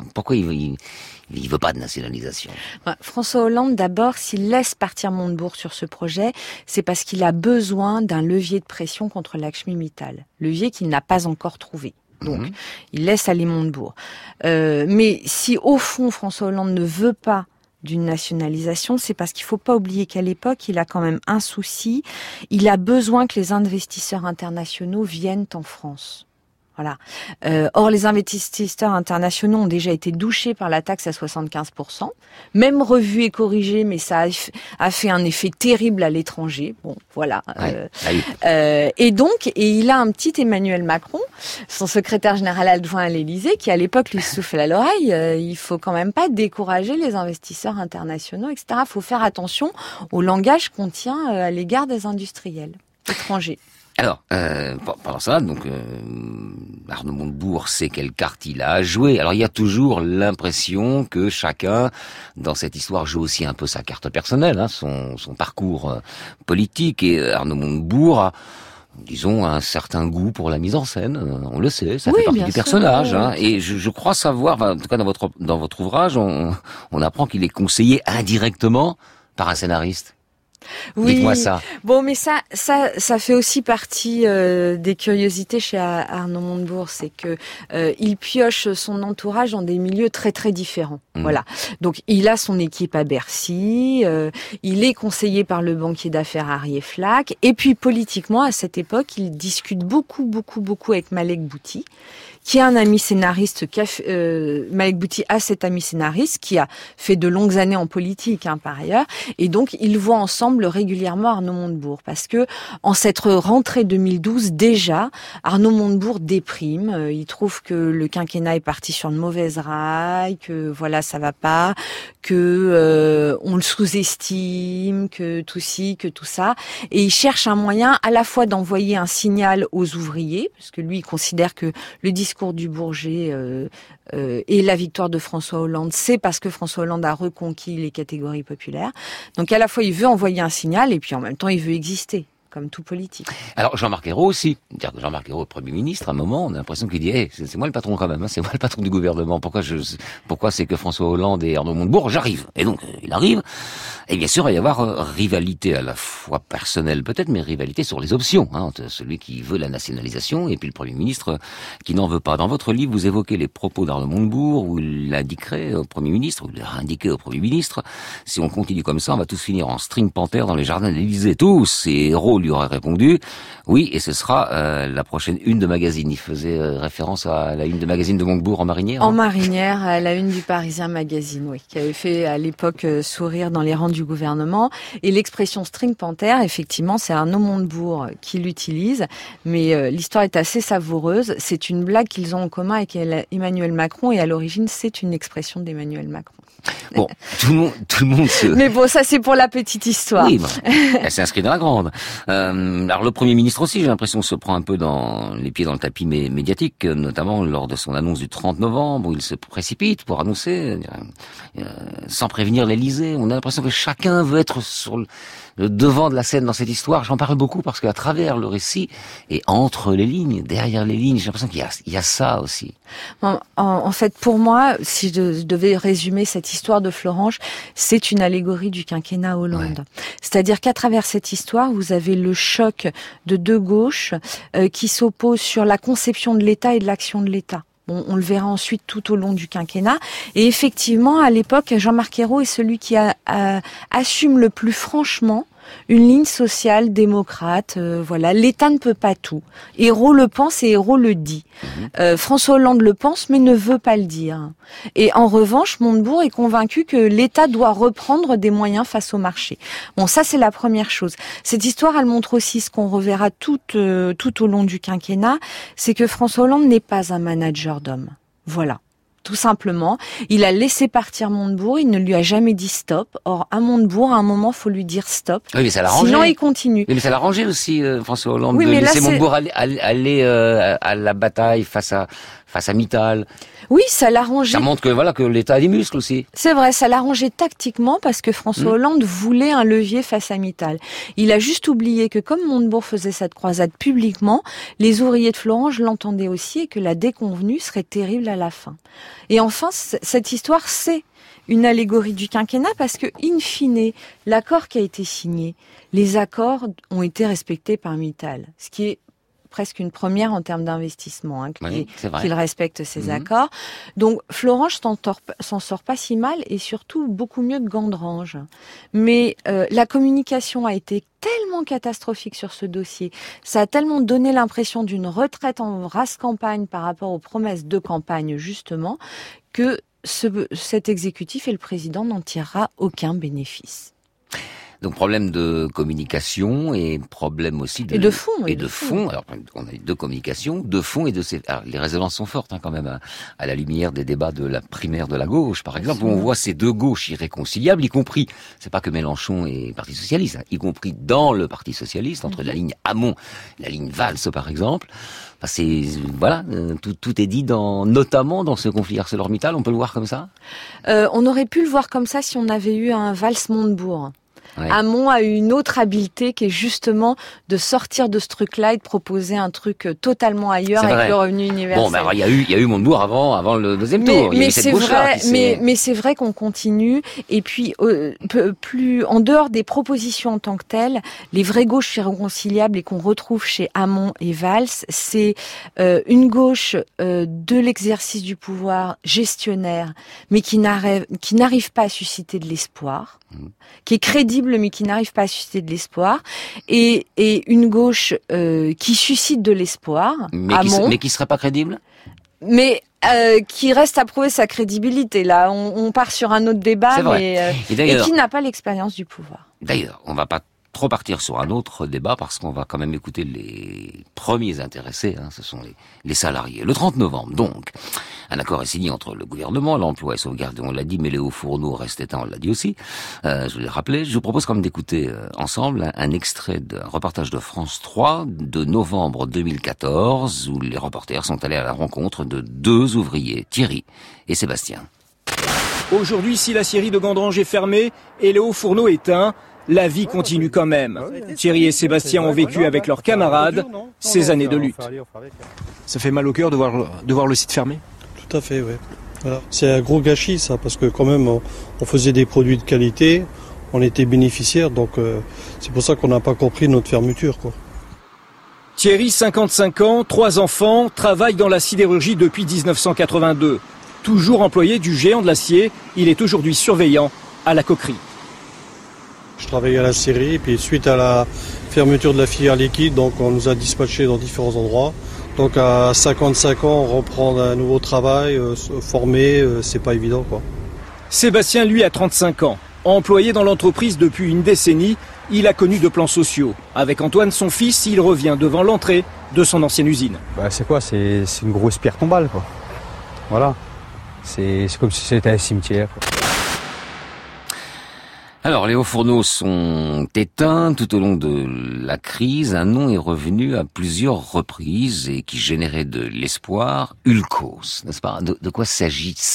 il veut pas de nationalisation? François Hollande, d'abord, s'il laisse partir Montebourg sur ce projet, c'est parce qu'il a besoin d'un levier de pression contre Lakshmi Mittal. Levier qu'il n'a pas encore trouvé. Donc, il laisse aller Montebourg. Mais si, au fond, François Hollande ne veut pas d'une nationalisation, c'est parce qu'il faut pas oublier qu'à l'époque, il a quand même un souci. Il a besoin que les investisseurs internationaux viennent en France. Voilà. Or, les investisseurs internationaux ont déjà été douchés par la taxe à 75%, même revue et corrigée, mais ça a fait un effet terrible à l'étranger. Bon, voilà. Et il a un petit Emmanuel Macron, son secrétaire général adjoint à l'Élysée, qui à l'époque lui souffle à l'oreille. Il faut quand même pas décourager les investisseurs internationaux, etc. Il faut faire attention au langage qu'on tient à l'égard des industriels étrangers. Alors, pendant ça, donc Arnaud Montebourg sait quelle carte il a à jouer. Alors, il y a toujours l'impression que chacun, dans cette histoire, joue aussi un peu sa carte personnelle, hein, son parcours politique. Et Arnaud Montebourg a, disons, un certain goût pour la mise en scène. On le sait, ça fait partie du personnage. Hein, et je crois savoir, en tout cas dans votre ouvrage, on apprend qu'il est conseillé indirectement par un scénariste. Oui. Dites-moi ça. Bon, mais ça fait aussi partie des curiosités chez Arnaud Montebourg, c'est que il pioche son entourage dans des milieux très très différents. Voilà. Donc il a son équipe à Bercy, il est conseillé par le banquier d'affaires Harry Flack, et puis politiquement à cette époque, il discute beaucoup avec Malek Bouti, qui est un ami scénariste. Malek Bouti a cet ami scénariste qui a fait de longues années en politique, hein, par ailleurs, et donc ils voient ensemble régulièrement Arnaud Montebourg, parce que en cette rentrée 2012 déjà, Arnaud Montebourg déprime. Il trouve que le quinquennat est parti sur une mauvaise raille, que voilà, ça va pas, que on le sous-estime, que tout ci, que tout ça, et il cherche un moyen à la fois d'envoyer un signal aux ouvriers, parce que lui il considère que le discours du Bourget et la victoire de François Hollande, c'est parce que François Hollande a reconquis les catégories populaires. Donc à la fois il veut envoyer un signal et puis en même temps il veut exister, comme tout politique. Alors Jean-Marc Ayrault aussi. Dire que Jean-Marc Ayrault, Premier ministre, à un moment, on a l'impression qu'il dit hey, c'est moi le patron quand même, hein, c'est moi le patron du gouvernement. Pourquoi c'est que François Hollande et Arnaud Montebourg, j'arrive. Et donc il arrive. Et bien sûr, il va y avoir rivalité à la fois personnelle peut-être, mais rivalité sur les options, hein, entre celui qui veut la nationalisation et puis le Premier ministre qui n'en veut pas. Dans votre livre, vous évoquez les propos d'Arnaud Montebourg où il indiquerait au Premier ministre, ou il a indiqué au Premier ministre, si on continue comme ça, on va tous finir en string panther dans les jardins de l'Élysée. Tous. Et Ayrault lui aurait répondu oui, et ce sera la prochaine une de magazine. Il faisait référence à la une de magazine de Montebourg en marinière. En marinière, à la une du Parisien Magazine, oui, qui avait fait à l'époque sourire dans les rangs du gouvernement. Et l'expression string panther, effectivement, c'est Arnaud Montebourg qui l'utilise, mais l'histoire est assez savoureuse. C'est une blague qu'ils ont en commun avec Emmanuel Macron, et à l'origine, c'est une expression d'Emmanuel Macron. Bon, tout le monde se... Mais bon, ça c'est pour la petite histoire. Oui, bon, elle s'inscrit dans la grande. Alors le Premier ministre aussi, j'ai l'impression, se prend un peu dans les pieds dans le tapis médiatique, notamment lors de son annonce du 30 novembre, où il se précipite pour annoncer, sans prévenir l'Élysée. On a l'impression que chacun veut être sur le devant de la scène dans cette histoire. J'en parle beaucoup parce qu'à travers le récit et entre les lignes, derrière les lignes, j'ai l'impression qu'il y a ça aussi. En fait, pour moi, si je devais résumer cette histoire de Florange, c'est une allégorie du quinquennat Hollande. Ouais. C'est-à-dire qu'à travers cette histoire, vous avez le choc de deux gauches qui s'opposent sur la conception de l'État et de l'action de l'État. Bon, on le verra ensuite tout au long du quinquennat. Et effectivement, à l'époque, Jean-Marc Ayrault est celui qui assume le plus franchement une ligne sociale démocrate. Voilà, l'État ne peut pas tout. Ayrault le pense et Ayrault le dit. François Hollande le pense mais ne veut pas le dire. Et en revanche, Montebourg est convaincu que l'État doit reprendre des moyens face au marché. Bon, ça c'est la première chose. Cette histoire, elle montre aussi ce qu'on reverra tout au long du quinquennat, c'est que François Hollande n'est pas un manager d'hommes. Voilà. Tout simplement, il a laissé partir Montebourg, il ne lui a jamais dit stop. Or, à Montebourg, à un moment, faut lui dire stop. Oui, mais ça l'a arrangé. Sinon, il continue. Oui, mais ça l'a arrangé aussi, François Hollande, oui, de laisser Montebourg aller à la bataille face à Mittal. Oui, ça l'a arrangé. Ça montre que l'État a des muscles aussi. C'est vrai, ça l'a arrangé tactiquement parce que François Hollande voulait un levier face à Mittal. Il a juste oublié que comme Montebourg faisait cette croisade publiquement, les ouvriers de Florange l'entendaient aussi et que la déconvenue serait terrible à la fin. Et enfin, cette histoire, c'est une allégorie du quinquennat parce que, in fine, l'accord qui a été signé, les accords ont été respectés par Mittal. Ce qui est presque une première en termes d'investissement, hein, qu'il respecte ces Mmh. accords. Donc Florange s'en sort pas si mal et surtout beaucoup mieux que Gandrange. Mais la communication a été tellement catastrophique sur ce dossier, ça a tellement donné l'impression d'une retraite en race campagne par rapport aux promesses de campagne justement, que cet exécutif et le président n'en tirera aucun bénéfice. Donc problème de communication et problème aussi de fond. Alors on a eu de communication, de fond et de... Alors, les résonances sont fortes quand même à la lumière des débats de la primaire de la gauche, par exemple, où on voit ces deux gauches irréconciliables, y compris, c'est pas que Mélenchon et Parti Socialiste, hein, y compris dans le Parti Socialiste, entre la ligne Hamon et la ligne Valls par exemple. Enfin, tout est dit notamment dans ce conflit ArcelorMittal, on peut le voir comme ça? On aurait pu le voir comme ça si on avait eu un Valls-Montebourg. Ouais. Hamon a eu une autre habileté qui est justement de sortir de ce truc-là et de proposer un truc totalement ailleurs avec le revenu universel. Bon, il y a eu Montebourg avant le deuxième tour. Mais c'est vrai, mais c'est vrai qu'on continue. Et puis, plus en dehors des propositions en tant que telles, les vraies gauches irréconciliables et qu'on retrouve chez Hamon et Valls, c'est une gauche de l'exercice du pouvoir gestionnaire, mais qui n'arrive pas à susciter de l'espoir, qui est crédible mais qui n'arrive pas à susciter de l'espoir, et une gauche qui suscite de l'espoir, mais qui serait pas crédible, mais qui reste à prouver sa crédibilité. Là, on part sur un autre débat, mais et qui n'a pas l'expérience du pouvoir. D'ailleurs, on va pas trop partir sur un autre débat parce qu'on va quand même écouter les premiers intéressés, hein, ce sont les salariés. Le 30 novembre, donc, un accord est signé entre le gouvernement, l'emploi est sauvegardé, on l'a dit, mais les hauts fourneaux restent éteints, on l'a dit aussi. Je l'ai rappelé. Je vous propose quand même d'écouter ensemble un extrait d'un reportage de France 3 de novembre 2014 où les reporters sont allés à la rencontre de deux ouvriers, Thierry et Sébastien. Aujourd'hui, si l'acierie de Gandrange est fermée et les hauts fourneaux éteints, la vie continue quand même. Thierry et Sébastien ont vécu avec leurs camarades ces années de lutte. Ça fait mal au cœur de voir le site fermé ? Tout à fait, oui. Voilà. C'est un gros gâchis, ça, parce que quand même, on faisait des produits de qualité, on était bénéficiaires, donc c'est pour ça qu'on n'a pas compris notre fermeture, quoi. Thierry, 55 ans, 3 enfants, travaille dans la sidérurgie depuis 1982. Toujours employé du géant de l'acier, il est aujourd'hui surveillant à la coquerie. Je travaillais à la scierie, puis suite à la fermeture de la filière liquide, donc on nous a dispatchés dans différents endroits. Donc à 55 ans, on reprend un nouveau travail, formé, c'est pas évident, quoi. Sébastien, lui, a 35 ans. Employé dans l'entreprise depuis une décennie, il a connu de plans sociaux. Avec Antoine, son fils, il revient devant l'entrée de son ancienne usine. C'est quoi ? C'est une grosse pierre tombale, quoi. Voilà. C'est comme si c'était un cimetière, quoi. Alors, les hauts fourneaux sont éteints tout au long de la crise. Un nom est revenu à plusieurs reprises et qui générait de l'espoir, Ulcos, n'est-ce pas ? De quoi s'agit-il ?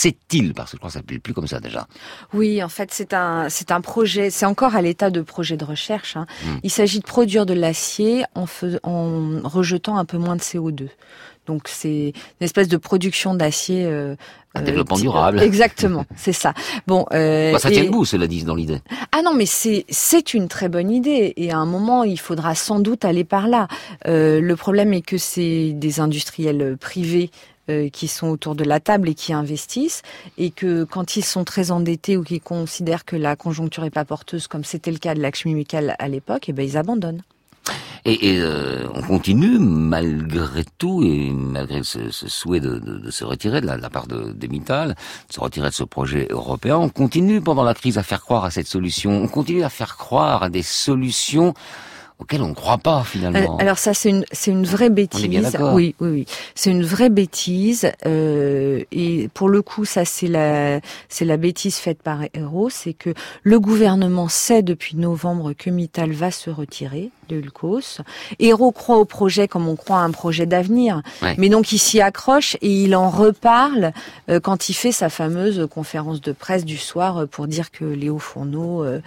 Parce que je crois que ça ne s'appelle plus comme ça déjà. Oui, en fait, c'est un projet, c'est encore à l'état de projet de recherche, hein. Il s'agit de produire de l'acier en rejetant un peu moins de CO2. Donc c'est une espèce de production d'acier. Un développement durable. Exactement, c'est ça. Bon, ça tient debout, cela dit, dans l'idée. Ah non, mais c'est une très bonne idée. Et à un moment, il faudra sans doute aller par là. Le problème est que c'est des industriels privés qui sont autour de la table et qui investissent, et que quand ils sont très endettés ou qu'ils considèrent que la conjoncture est pas porteuse, comme c'était le cas de l'Akshmi-Mittal à l'époque, ils abandonnent. Et on continue, malgré tout, et malgré ce souhait de se retirer de la part des Mittal, de se retirer de ce projet européen, on continue pendant la crise à faire croire à cette solution. On continue à faire croire à des solutions auxquelles on ne croit pas, finalement. Alors ça, c'est une vraie bêtise. On est bien d'accord. Oui. C'est une vraie bêtise. Et pour le coup, ça, c'est la bêtise faite par Hérault. C'est que le gouvernement sait depuis novembre que Mittal va se retirer de Ulcos. Hérault croit au projet comme on croit à un projet d'avenir. Ouais. Mais donc, il s'y accroche et il en reparle quand il fait sa fameuse conférence de presse du soir pour dire que les hauts fourneaux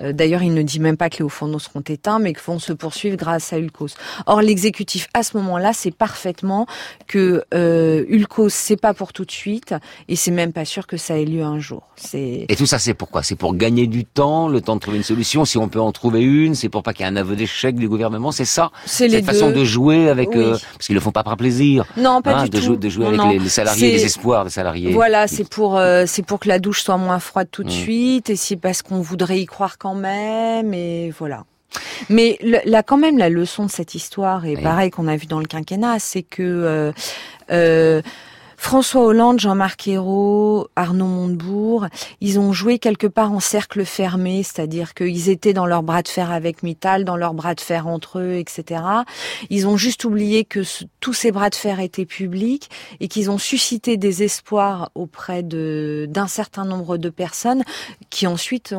D'ailleurs, il ne dit même pas que les hauts fourneaux seront éteints, mais qu'ils vont se poursuivre grâce à Ulcos. Or, l'exécutif, à ce moment-là, sait parfaitement que Ulcos, c'est pas pour tout de suite, et c'est même pas sûr que ça ait lieu un jour. Et tout ça, c'est pourquoi? C'est pour gagner du temps, le temps de trouver une solution, si on peut en trouver une, c'est pour pas qu'il y ait un aveu d'échec du gouvernement, c'est ça? C'est cette façon de jouer avec... Oui. parce qu'ils le font pas par plaisir. Non, pas du tout. De jouer avec les salariés, les espoirs des salariés. Voilà, c'est pour que la douche soit moins froide tout de suite, et c'est parce qu'on voudrait y croire quand même, et voilà. Mais là, quand même, la leçon de cette histoire, et pareil qu'on a vu dans le quinquennat, c'est que François Hollande, Jean-Marc Ayrault, Arnaud Montebourg, ils ont joué quelque part en cercle fermé, c'est-à-dire qu'ils étaient dans leur bras de fer avec Mittal, dans leur bras de fer entre eux, etc. Ils ont juste oublié que tous ces bras de fer étaient publics et qu'ils ont suscité des espoirs auprès d'un certain nombre de personnes qui ont ensuite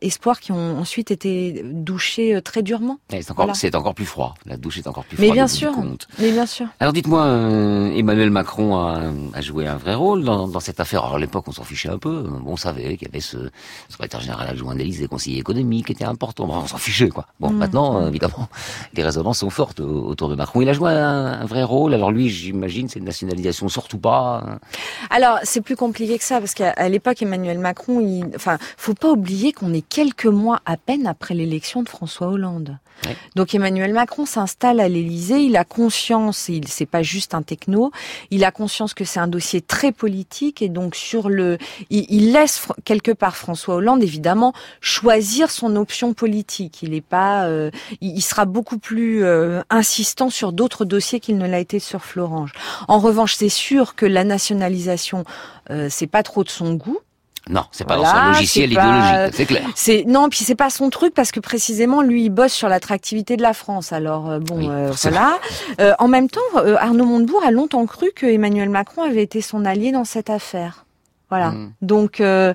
été douchées très durement. C'est encore plus froid. La douche est encore plus froide. Mais bien sûr. Alors dites-moi, Emmanuel Macron a joué un vrai rôle dans cette affaire. Alors à l'époque, on s'en fichait un peu. On savait qu'il y avait ce secrétaire général adjoint de l'Élysée, conseiller économique, qui était important. Bon, on s'en fichait, quoi. Bon, maintenant, évidemment, les résonances sont fortes autour de Macron. Il a joué un vrai rôle. Alors lui, j'imagine, c'est une nationalisation surtout pas. Alors, c'est plus compliqué que ça, parce qu'à l'époque, Emmanuel Macron, faut pas oublier qu'on est quelques mois à peine après l'élection de François Hollande. Ouais. Donc Emmanuel Macron s'installe à l'Élysée, il a conscience, c'est pas juste un techno, il a conscience que c'est un dossier très politique, et donc il laisse quelque part François Hollande évidemment choisir son option politique. Il est pas, il sera beaucoup plus insistant sur d'autres dossiers qu'il ne l'a été sur Florange. En revanche, c'est sûr que la nationalisation, c'est pas trop de son goût. Non, c'est pas dans son logiciel idéologique, c'est clair. Non, puis c'est pas son truc, parce que précisément lui il bosse sur l'attractivité de la France. Alors voilà. En même temps, Arnaud Montebourg a longtemps cru que Emmanuel Macron avait été son allié dans cette affaire. Voilà. Donc moi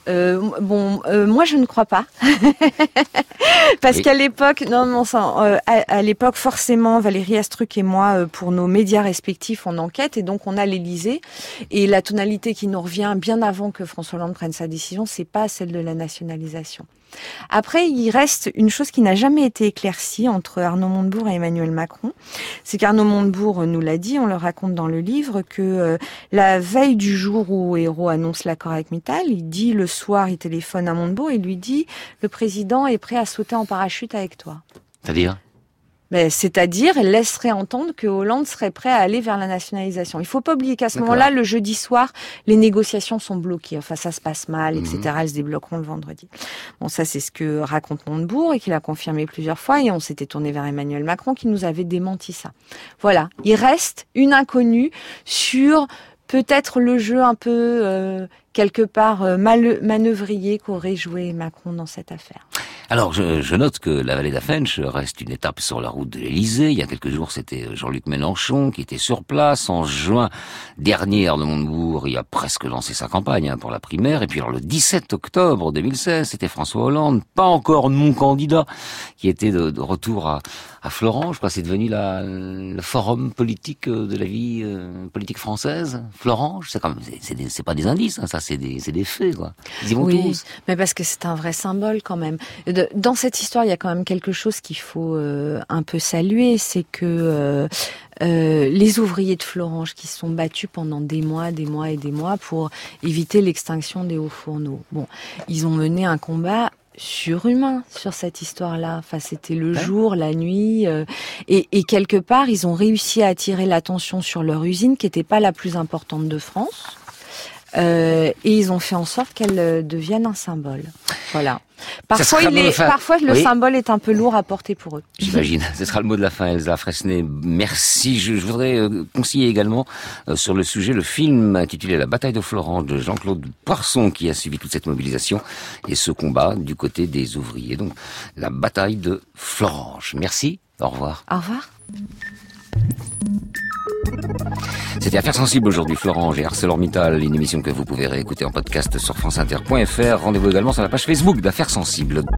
je ne crois pas parce qu'à l'époque à l'époque forcément Valérie Astruc et moi pour nos médias respectifs on enquête, et donc on a l'Élysée, et la tonalité qui nous revient bien avant que François Hollande prenne sa décision, c'est pas celle de la nationalisation. Après, il reste une chose qui n'a jamais été éclaircie entre Arnaud Montebourg et Emmanuel Macron. C'est qu'Arnaud Montebourg nous l'a dit, on le raconte dans le livre, que la veille du jour où Ayrault annonce l'accord avec Mittal, il dit le soir, il téléphone à Montebourg et lui dit « Le président est prêt à sauter en parachute avec toi ». C'est-à-dire ? C'est-à-dire, elle laisserait entendre que Hollande serait prêt à aller vers la nationalisation. Il faut pas oublier qu'à ce moment-là, le jeudi soir, les négociations sont bloquées. Enfin, ça se passe mal, etc. Elles se débloqueront le vendredi. Bon, ça, c'est ce que raconte Montebourg et qu'il a confirmé plusieurs fois. Et on s'était tourné vers Emmanuel Macron qui nous avait démenti ça. Voilà. Il reste une inconnue sur peut-être le jeu un peu, quelque part, manœuvrier qu'aurait joué Macron dans cette affaire. Alors, je note que la vallée d'Affench reste une étape sur la route de l'Élysée. Il y a quelques jours, c'était Jean-Luc Mélenchon qui était sur place. En juin dernier, Arnaud Montebourg, il a presque lancé sa campagne pour la primaire. Et puis alors, le 17 octobre 2016, c'était François Hollande, pas encore non candidat, qui était de retour à Florange. Je crois que c'est devenu le forum politique de la vie politique française. Florange, c'est pas des indices, hein, ça, c'est des faits, quoi. Ils y vont tous. Mais parce que c'est un vrai symbole quand même. Dans cette histoire, il y a quand même quelque chose qu'il faut un peu saluer, c'est que les ouvriers de Florange qui se sont battus pendant des mois pour éviter l'extinction des hauts fourneaux. Bon, ils ont mené un combat surhumain sur cette histoire-là. Enfin, c'était le jour, la nuit, et quelque part, ils ont réussi à attirer l'attention sur leur usine, qui n'était pas la plus importante de France. Et ils ont fait en sorte qu'elle devienne un symbole. Voilà. Parfois, le symbole est un peu lourd à porter pour eux. J'imagine. Ce sera le mot de la fin, Elsa Fresnay. Merci. Je voudrais conseiller également sur le sujet le film intitulé La bataille de Florange de Jean-Claude Poisson, qui a suivi toute cette mobilisation et ce combat du côté des ouvriers. Donc, la bataille de Florange. Merci. Au revoir. Au revoir. C'était Affaires sensibles aujourd'hui, Florange et ArcelorMittal, une émission que vous pouvez réécouter en podcast sur franceinter.fr. Rendez-vous également sur la page Facebook d'Affaires sensibles.